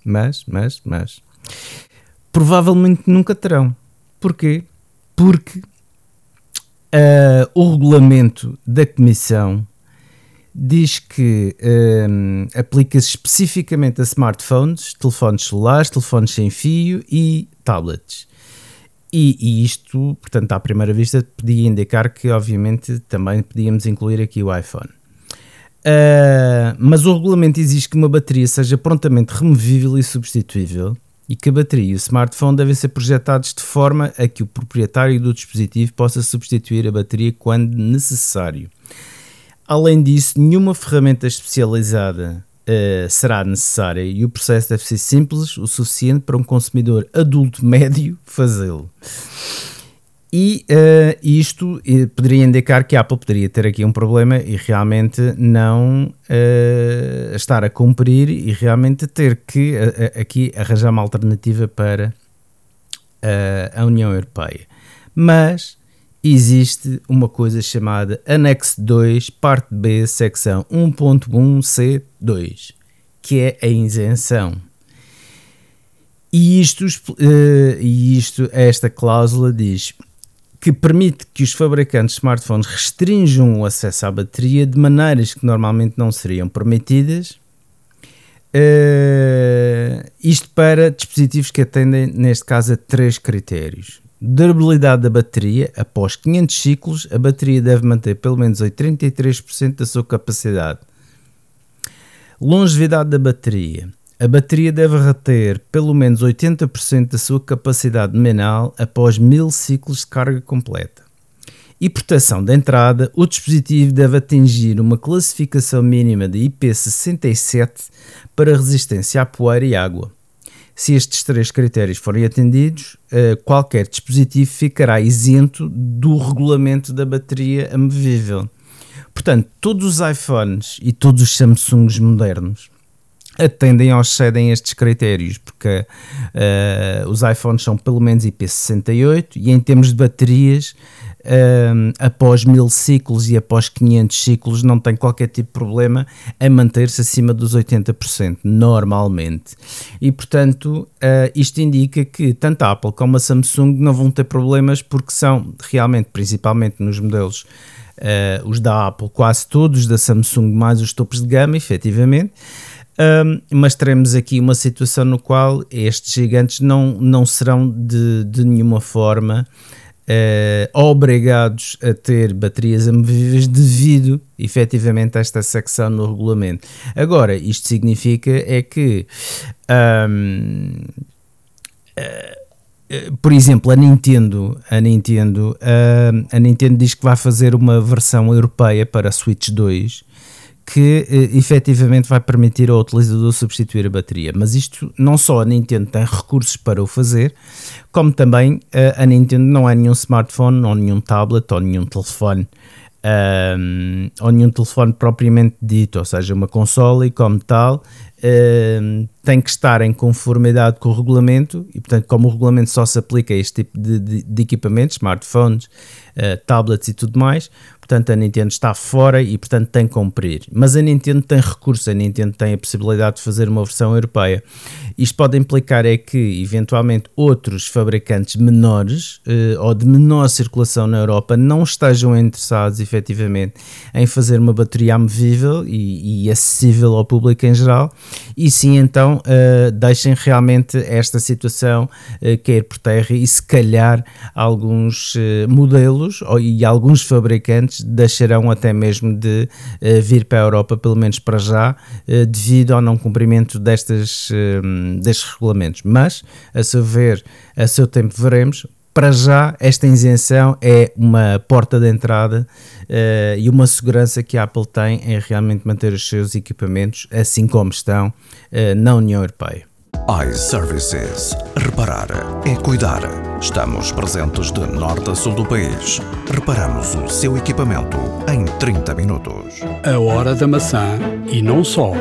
provavelmente nunca terão. Porquê? Porque o regulamento da Comissão diz que aplica-se especificamente a smartphones, telefones celulares, telefones sem fio e tablets. E isto, portanto, à primeira vista, podia indicar que, obviamente, também podíamos incluir aqui o iPhone. Mas o regulamento exige que uma bateria seja prontamente removível e substituível, e que a bateria e o smartphone devem ser projetados de forma a que o proprietário do dispositivo possa substituir a bateria quando necessário. Além disso, nenhuma ferramenta especializada será necessária e o processo deve ser simples o suficiente para um consumidor adulto médio fazê-lo. E isto poderia indicar que a Apple poderia ter aqui um problema e realmente não estar a cumprir e realmente ter que aqui arranjar uma alternativa para a União Europeia. Mas existe uma coisa chamada Anexo 2, Parte B, Secção 1.1c2, que é a isenção. E esta cláusula diz que permite que os fabricantes de smartphones restringam o acesso à bateria de maneiras que normalmente não seriam permitidas, isto para dispositivos que atendem, neste caso, a 3 critérios. Durabilidade da bateria: após 500 ciclos, a bateria deve manter pelo menos 83% da sua capacidade. Longevidade da bateria: a bateria deve reter pelo menos 80% da sua capacidade nominal após 1000 ciclos de carga completa. E proteção de entrada: o dispositivo deve atingir uma classificação mínima de IP67 para resistência à poeira e água. Se estes 3 critérios forem atendidos, qualquer dispositivo ficará isento do regulamento da bateria amovível. Portanto, todos os iPhones e todos os Samsungs modernos atendem ou excedem estes critérios, porque os iPhones são pelo menos IP68 e em termos de baterias, após 1000 ciclos e após 500 ciclos não tem qualquer tipo de problema em manter-se acima dos 80% normalmente. E portanto isto indica que tanto a Apple como a Samsung não vão ter problemas, porque são realmente, principalmente nos modelos os da Apple, quase todos, da Samsung mais os topos de gama, efetivamente. Mas teremos aqui uma situação no qual estes gigantes não serão de nenhuma forma obrigados a ter baterias amovíveis devido efetivamente a esta secção no regulamento. Agora, isto significa que por exemplo, a Nintendo diz que vai fazer uma versão europeia para a Switch 2 que efetivamente vai permitir ao utilizador substituir a bateria. Mas isto, não só a Nintendo tem recursos para o fazer, como também a Nintendo não é nenhum smartphone, ou nenhum tablet, ou nenhum telefone, propriamente dito, ou seja, uma consola, e como tal tem que estar em conformidade com o regulamento, e portanto, como o regulamento só se aplica a este tipo de equipamentos, smartphones, tablets e tudo mais, portanto a Nintendo está fora e portanto tem que cumprir. Mas a Nintendo tem recursos, a Nintendo tem a possibilidade de fazer uma versão europeia. Isto pode implicar que eventualmente outros fabricantes menores ou de menor circulação na Europa não estejam interessados efetivamente em fazer uma bateria amovível e acessível ao público em geral, e sim então deixem realmente esta situação cair por terra, e se calhar alguns modelos e alguns fabricantes deixarão até mesmo de vir para a Europa, pelo menos para já, devido ao não cumprimento destes regulamentos. Mas, a seu ver, a seu tempo veremos. Para já, esta isenção é uma porta de entrada e uma segurança que a Apple tem em realmente manter os seus equipamentos assim como estão na União Europeia. iServices. Reparar é cuidar. Estamos presentes de norte a sul do país. Reparamos o seu equipamento em 30 minutos. A hora da maçã e não só.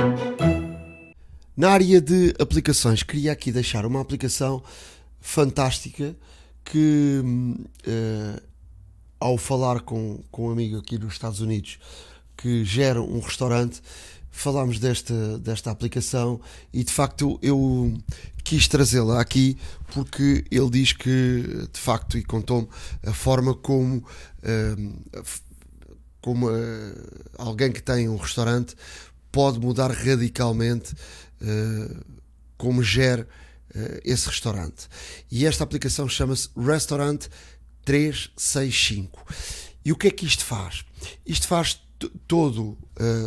Na área de aplicações, queria aqui deixar uma aplicação fantástica que, ao falar com um amigo aqui nos Estados Unidos que gera um restaurante, falámos desta aplicação e de facto eu quis trazê-la aqui porque ele diz que de facto, e contou-me a forma como como alguém que tem um restaurante pode mudar radicalmente como gera esse restaurante. E esta aplicação chama-se Restaurant 365. E o que é que isto faz? Isto faz tudo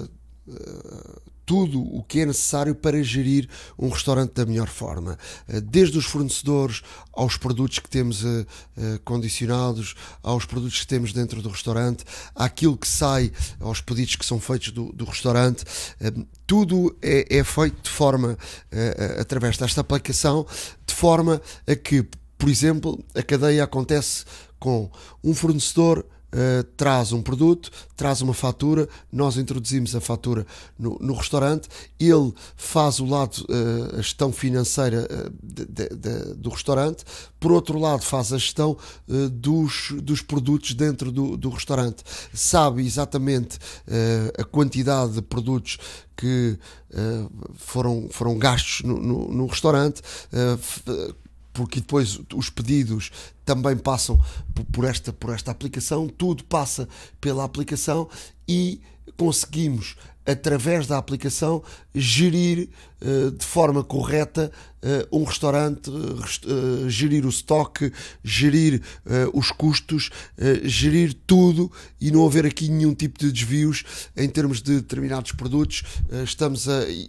o que é necessário para gerir um restaurante da melhor forma, desde os fornecedores aos produtos que temos condicionados, aos produtos que temos dentro do restaurante, àquilo que sai, aos pedidos que são feitos do restaurante. Tudo é feito de forma, através desta aplicação, de forma a que, por exemplo, a cadeia acontece com um fornecedor, traz um produto, traz uma fatura, nós introduzimos a fatura no restaurante, ele faz o lado, a gestão financeira do restaurante, por outro lado faz a gestão dos produtos dentro do restaurante, sabe exatamente a quantidade de produtos que foram gastos no restaurante, porque depois os pedidos também passam por esta aplicação, tudo passa pela aplicação e conseguimos, através da aplicação, gerir de forma correta um restaurante, gerir o estoque, gerir os custos, gerir tudo e não haver aqui nenhum tipo de desvios em termos de determinados produtos. Estamos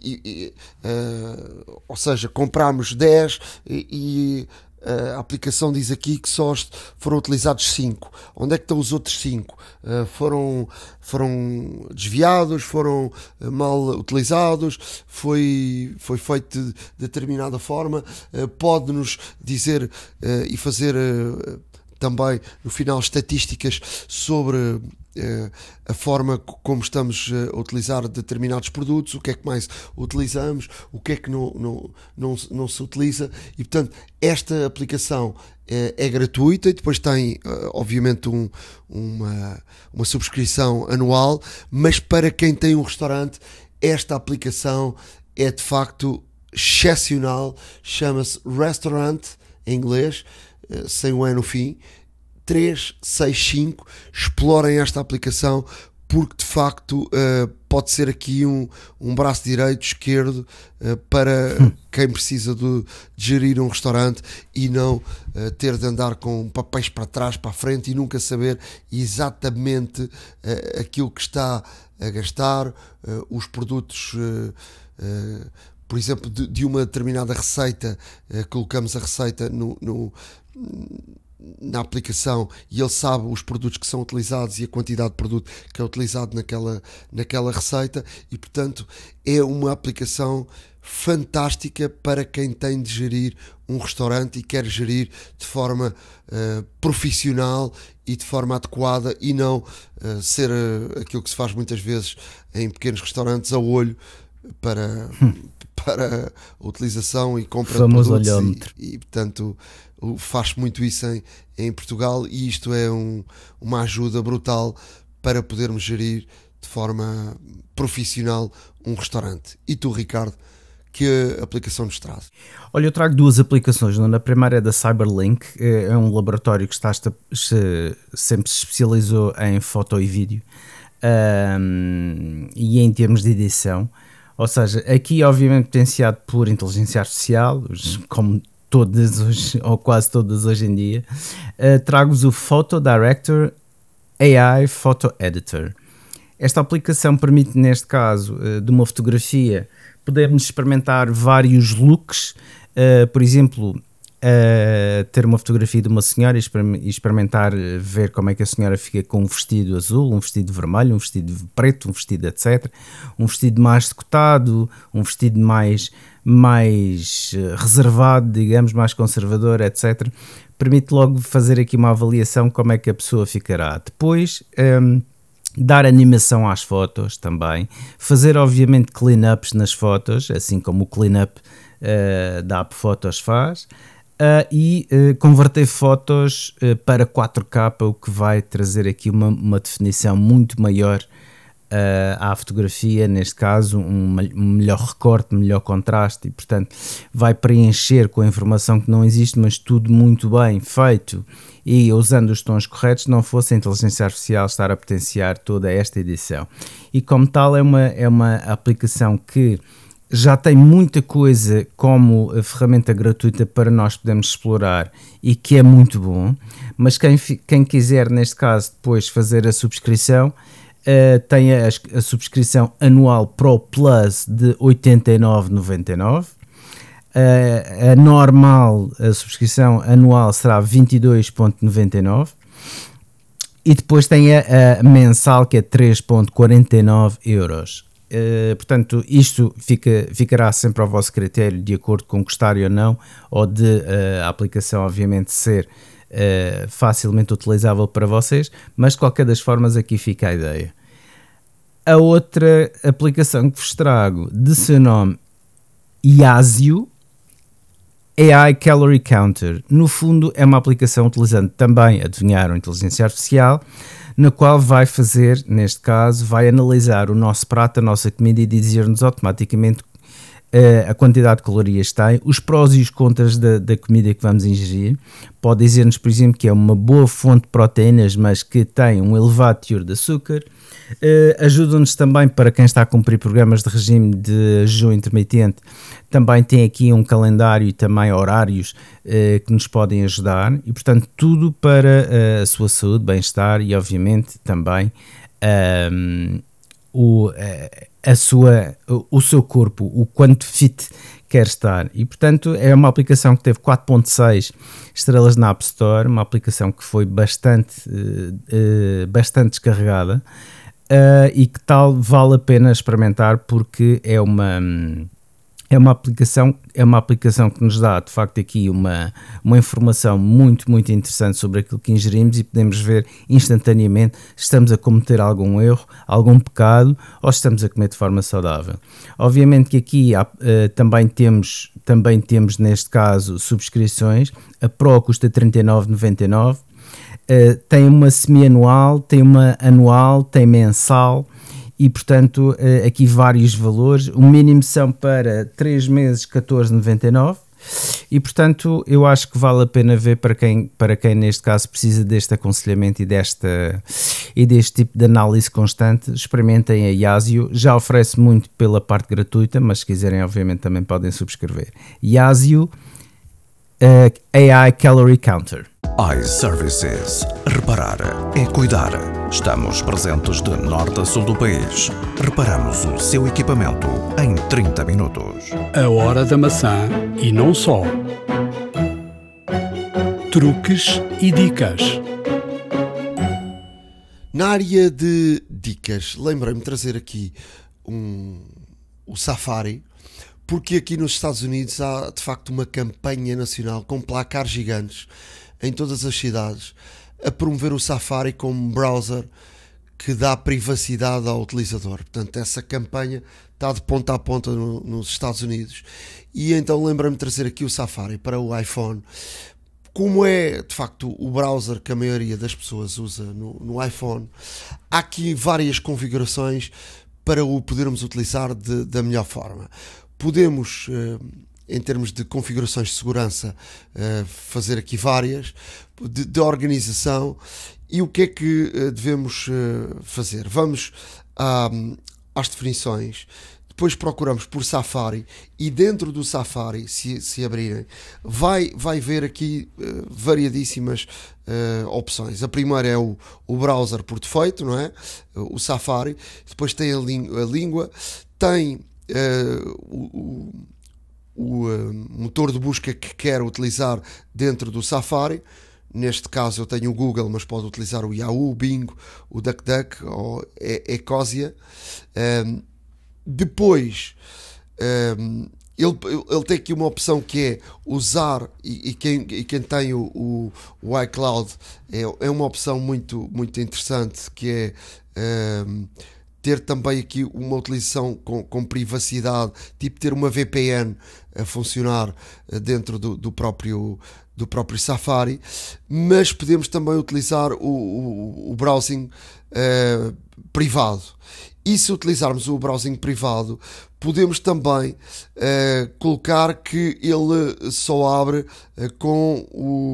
ou seja, compramos 10 e a aplicação diz aqui que só foram utilizados 5. Onde é que estão os outros 5? Foram desviados, foram mal utilizados, foi feito de determinada forma. Pode-nos dizer e fazer também no final estatísticas sobre a forma como estamos a utilizar determinados produtos, o que é que mais utilizamos, o que é que não se utiliza. E portanto esta aplicação é gratuita e depois tem obviamente uma subscrição anual, mas para quem tem um restaurante esta aplicação é de facto excepcional. Chama-se Restaurant em inglês, sem o E no fim, 365. Explorem esta aplicação porque de facto pode ser aqui um braço direito, esquerdo, para quem precisa de gerir um restaurante e não ter de andar com papéis para trás, para a frente e nunca saber exatamente aquilo que está a gastar, os produtos. Por exemplo, de uma determinada receita, colocamos a receita na aplicação e ele sabe os produtos que são utilizados e a quantidade de produto que é utilizado naquela receita e, portanto, é uma aplicação fantástica para quem tem de gerir um restaurante e quer gerir de forma profissional e de forma adequada e não ser aquilo que se faz muitas vezes em pequenos restaurantes a olho para a utilização e compra de produtos e portanto faz muito isso em Portugal e isto é uma ajuda brutal para podermos gerir de forma profissional um restaurante. E tu, Ricardo, que aplicação nos traz? Olha, eu trago duas aplicações. A primeira é da Cyberlink, é um laboratório que sempre se especializou em foto e vídeo e em termos de edição. Ou seja, aqui obviamente potenciado por inteligência artificial, como todas hoje, ou quase todas hoje em dia, trago-vos o Photo Director AI Photo Editor. Esta aplicação permite, neste caso, de uma fotografia, podermos experimentar vários looks, por exemplo, ter uma fotografia de uma senhora e experimentar ver como é que a senhora fica com um vestido azul, um vestido vermelho, um vestido preto, um vestido etc, um vestido mais decotado, um vestido mais reservado, digamos, mais conservador, etc. Permite logo fazer aqui uma avaliação como é que a pessoa ficará. Depois dar animação às fotos também, fazer obviamente clean-ups nas fotos, assim como o clean-up da app Fotos faz, e converter fotos para 4K, o que vai trazer aqui uma definição muito maior à fotografia, neste caso um melhor recorte, melhor contraste, e portanto vai preencher com a informação que não existe, mas tudo muito bem feito e usando os tons corretos, não fosse a inteligência artificial estar a potenciar toda esta edição. E como tal é uma aplicação que já tem muita coisa como ferramenta gratuita para nós podermos explorar e que é muito bom, mas quem quiser neste caso depois fazer a subscrição, tem a subscrição anual Pro Plus de 89,99. A normal, a subscrição anual será 22,99 e depois tem a mensal que é 3,49 euros. Portanto, isto ficará sempre ao vosso critério de acordo com gostarem ou não, ou de a aplicação obviamente ser facilmente utilizável para vocês, mas de qualquer das formas aqui fica a ideia. A outra aplicação que vos trago, de seu nome Yazio, AI Calorie Counter. No fundo é uma aplicação utilizando também, adivinharam, inteligência artificial, na qual vai fazer, neste caso, vai analisar o nosso prato, a nossa comida e dizer-nos automaticamente a quantidade de calorias que tem, os prós e os contras da comida que vamos ingerir. Pode dizer-nos, por exemplo, que é uma boa fonte de proteínas, mas que tem um elevado teor de açúcar. Ajuda-nos também para quem está a cumprir programas de regime de jejum intermitente. Também tem aqui um calendário e também horários que nos podem ajudar. E, portanto, tudo para a sua saúde, bem-estar e, obviamente, também o seu corpo, o quanto fit quer estar. E portanto é uma aplicação que teve 4.6 estrelas na App Store, uma aplicação que foi bastante descarregada e que tal vale a pena experimentar, porque é uma aplicação que nos dá de facto aqui uma informação muito, muito interessante sobre aquilo que ingerimos e podemos ver instantaneamente se estamos a cometer algum erro, algum pecado ou se estamos a comer de forma saudável. Obviamente que aqui também temos neste caso subscrições. A Pro custa 39,99, tem uma semi-anual, tem uma anual, tem mensal. E, portanto, aqui vários valores. O mínimo são para 3 meses 14,99 e, portanto, eu acho que vale a pena ver para quem neste caso precisa deste aconselhamento e deste tipo de análise constante. Experimentem a Yazio. Já oferece muito pela parte gratuita, mas se quiserem, obviamente, também podem subscrever. Yazio AI Calorie Counter. iServices. Reparar é cuidar. Estamos presentes de norte a sul do país. Reparamos o seu equipamento em 30 minutos. A hora da maçã e não só. Truques e dicas. Na área de dicas, lembrei-me de trazer aqui o Safari, porque aqui nos Estados Unidos há de facto uma campanha nacional com placares gigantes em todas as cidades a promover o Safari como um browser que dá privacidade ao utilizador. Portanto, essa campanha está de ponta a ponta nos Estados Unidos. E então lembrei-me de trazer aqui o Safari para o iPhone. Como é, de facto, o browser que a maioria das pessoas usa no iPhone, há aqui várias configurações para o podermos utilizar da melhor forma. Podemos, em termos de configurações de segurança, fazer aqui várias, de organização. E o que é que devemos fazer? Vamos às definições, depois procuramos por Safari e dentro do Safari, se abrirem, vai ver aqui variadíssimas opções. A primeira é o browser por defeito, não é? O Safari. Depois tem a língua, tem o motor de busca que quer utilizar dentro do Safari. Neste caso eu tenho o Google, mas pode utilizar o Yahoo, o Bing, o DuckDuck ou Ecosia. Depois ele tem aqui uma opção que é usar, e quem tem o iCloud é uma opção muito, muito interessante, que é ter também aqui uma utilização com privacidade, tipo ter uma VPN a funcionar dentro do próprio Safari, mas podemos também utilizar o browsing privado. E se utilizarmos o browsing privado, podemos também colocar que ele só abre com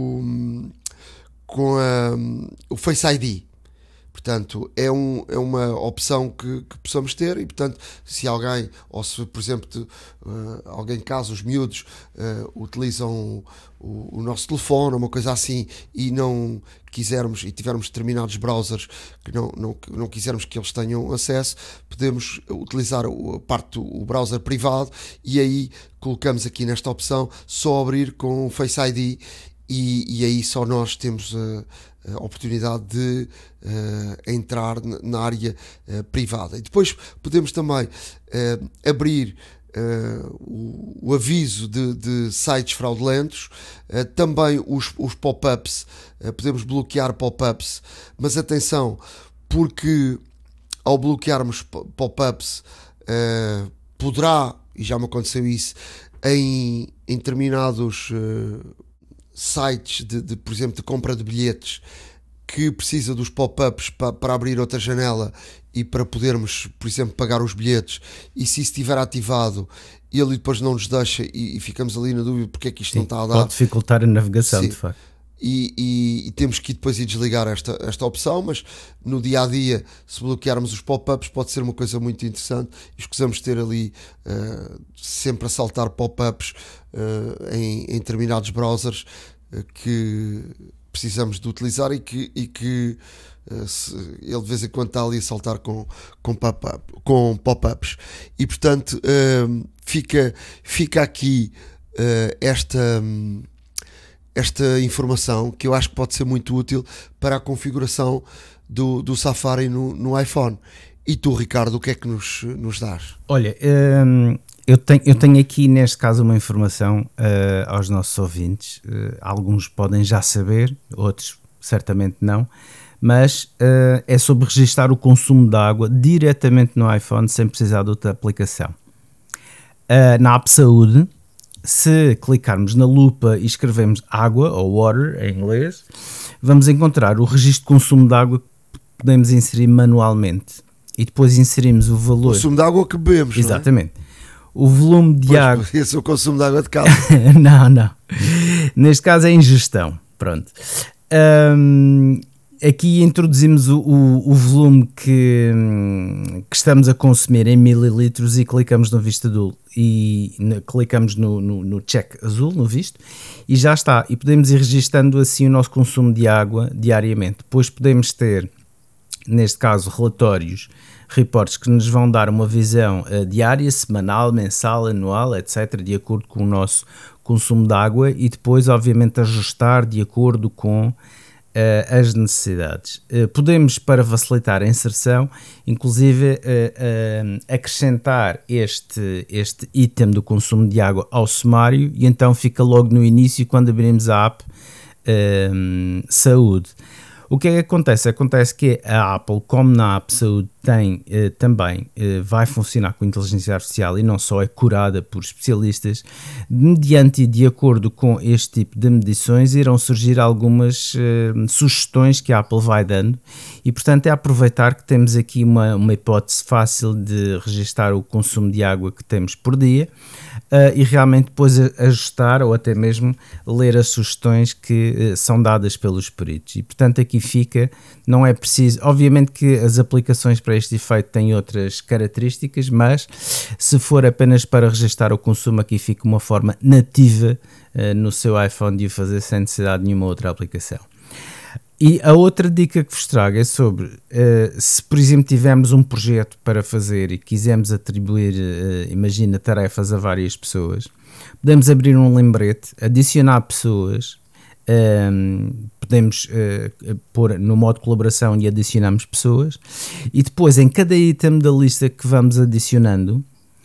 o Face ID. Portanto, é uma opção que possamos ter e, portanto, se alguém, ou se, por exemplo, alguém em casa, os miúdos, utilizam o nosso telefone ou uma coisa assim e não quisermos e tivermos determinados browsers que não quisermos que eles tenham acesso, podemos utilizar a parte do browser privado e aí colocamos aqui nesta opção só abrir com o Face ID e aí só nós temos a oportunidade de entrar na área privada. E depois podemos também abrir o aviso de sites fraudulentos, também os pop-ups, podemos bloquear pop-ups, mas atenção, porque ao bloquearmos pop-ups poderá, e já me aconteceu isso, em determinados sites por exemplo, de compra de bilhetes, que precisa dos pop-ups para abrir outra janela e para podermos, por exemplo, pagar os bilhetes, e se isso estiver ativado, ele depois não nos deixa e ficamos ali na dúvida porque é que isto não está a dar. Pode dificultar a navegação, de facto. E temos que depois ir desligar esta opção, mas no dia a dia, se bloquearmos os pop-ups, pode ser uma coisa muito interessante. E escusamos ter ali sempre a saltar pop-ups em determinados browsers que precisamos de utilizar e que ele de vez em quando está ali a saltar com pop-ups. E portanto fica aqui esta informação que eu acho que pode ser muito útil para a configuração do Safari no iPhone. E tu, Ricardo, o que é que nos dás? Olha, eu tenho aqui neste caso uma informação aos nossos ouvintes. Alguns podem já saber, outros certamente não, mas é sobre registar o consumo de água diretamente no iPhone sem precisar de outra aplicação. Na app Saúde, se clicarmos na lupa e escrevemos água, ou water em inglês, vamos encontrar o registro de consumo de água que podemos inserir manualmente. E depois inserimos o valor... Consumo de água que bebemos, exatamente. Não é? O volume de água... Esse é o consumo de água de casa. Não. Neste caso é ingestão. Pronto. Aqui introduzimos o volume que estamos a consumir em mililitros e clicamos no visto azul e clicamos no check azul, no visto, e já está. E podemos ir registando assim o nosso consumo de água diariamente. Depois podemos ter, neste caso, reportes que nos vão dar uma visão diária, semanal, mensal, anual, etc., de acordo com o nosso consumo de água e depois, obviamente, ajustar de acordo com as necessidades. Podemos, para facilitar a inserção, inclusive acrescentar este item do consumo de água ao sumário e então fica logo no início quando abrimos a app Saúde. O que é que acontece? Acontece que a Apple, como na app Saúde tem também, vai funcionar com inteligência artificial e não só, é curada por especialistas, mediante e de acordo com este tipo de medições irão surgir algumas sugestões que a Apple vai dando e portanto é aproveitar que temos aqui uma hipótese fácil de registar o consumo de água que temos por dia e realmente depois ajustar ou até mesmo ler as sugestões que são dadas pelos peritos. E portanto aqui fica, não é preciso, obviamente que as aplicações para este efeito têm outras características, mas se for apenas para registar o consumo, aqui fica uma forma nativa no seu iPhone de o fazer sem necessidade de nenhuma outra aplicação. E a outra dica que vos trago é sobre, se por exemplo tivermos um projeto para fazer e quisermos atribuir, imagina, tarefas a várias pessoas, podemos abrir um lembrete, adicionar pessoas, podemos pôr no modo colaboração e adicionamos pessoas e depois em cada item da lista que vamos adicionando,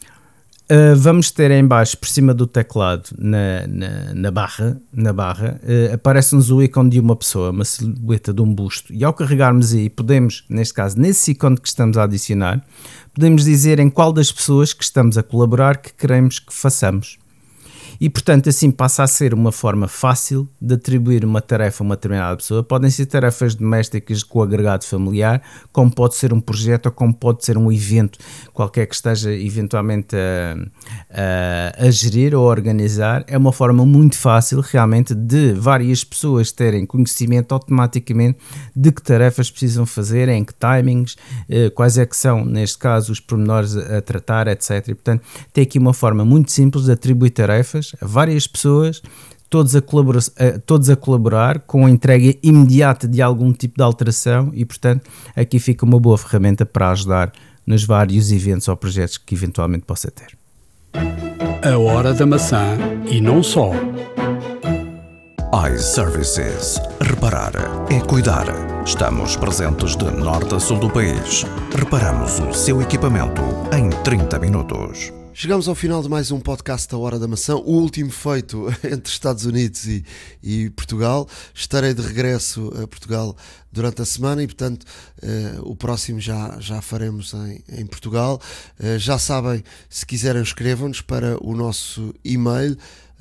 vamos ter em baixo, por cima do teclado, na barra, aparece-nos o ícone de uma pessoa, uma silhueta de um busto, e ao carregarmos aí, podemos, neste caso, nesse ícone que estamos a adicionar, podemos dizer em qual das pessoas que estamos a colaborar que queremos que façamos. e portanto assim passa a ser uma forma fácil de atribuir uma tarefa a uma determinada pessoa. Podem ser tarefas domésticas com agregado familiar, como pode ser um projeto ou como pode ser um evento qualquer que esteja eventualmente a gerir ou a organizar. É uma forma muito fácil realmente de várias pessoas terem conhecimento automaticamente de que tarefas precisam fazer, em que timings, quais é que são, neste caso, os pormenores a tratar, etc. E, portanto, tem aqui uma forma muito simples de atribuir tarefas a várias pessoas, todos a colaborar com a entrega imediata de algum tipo de alteração e, portanto, aqui fica uma boa ferramenta para ajudar nos vários eventos ou projetos que eventualmente possa ter. A Hora da Maçã e não só. iServices. Reparar é cuidar. Estamos presentes de norte a sul do país. Reparamos o seu equipamento em 30 minutos. Chegamos ao final de mais um podcast da Hora da Maçã, o último feito entre Estados Unidos e Portugal. Estarei de regresso a Portugal durante a semana e, portanto, o próximo já faremos em Portugal. Já sabem, se quiserem, escrevam-nos para o nosso e-mail,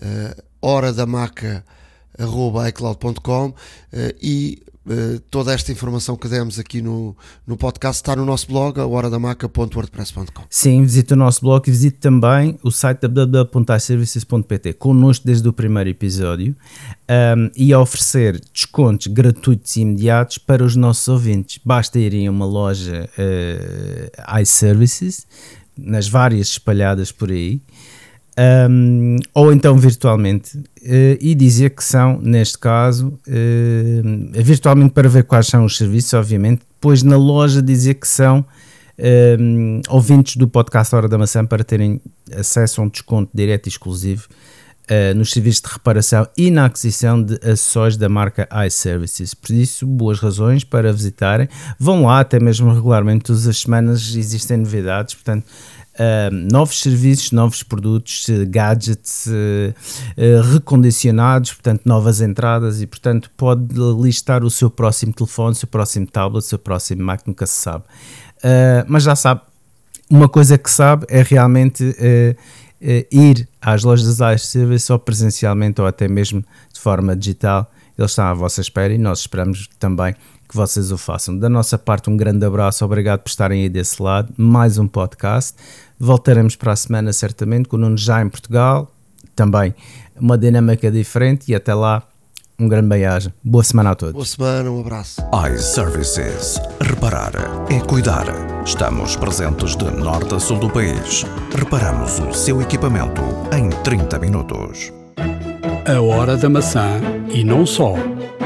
horadamaca@icloud.com, e toda esta informação que demos aqui no podcast está no nosso blog, horadamaca.wordpress.com. Sim, visite o nosso blog e visite também o site www.iservices.pt, connosco desde o primeiro episódio, e a oferecer descontos gratuitos e imediatos para os nossos ouvintes. Basta irem a uma loja iServices, nas várias espalhadas por aí, ou então virtualmente, e dizer que são, neste caso, virtualmente para ver quais são os serviços, obviamente, depois na loja dizer que são ouvintes do podcast Hora da Maçã para terem acesso a um desconto direto e exclusivo nos serviços de reparação e na aquisição de acessórios da marca iServices. Por isso, boas razões para visitarem. Vão lá, até mesmo regularmente, todas as semanas existem novidades, portanto, novos serviços, novos produtos, gadgets recondicionados, portanto novas entradas, e portanto pode listar o seu próximo telefone, o seu próximo tablet, o seu próximo Mac, nunca se sabe, mas já sabe, uma coisa que sabe é realmente ir às lojas da iService ou presencialmente ou até mesmo de forma digital. Eles estão à vossa espera e nós esperamos também que vocês o façam. Da nossa parte, um grande abraço, obrigado por estarem aí desse lado, mais um podcast. Voltaremos para a semana certamente com o Nuno já em Portugal, também uma dinâmica diferente, e até lá, um grande bem-aja. Boa semana a todos. Boa semana, um abraço. iServices. Reparar é cuidar. Estamos presentes de norte a sul do país. Reparamos o seu equipamento em 30 minutos. A Hora da Maçã e não só.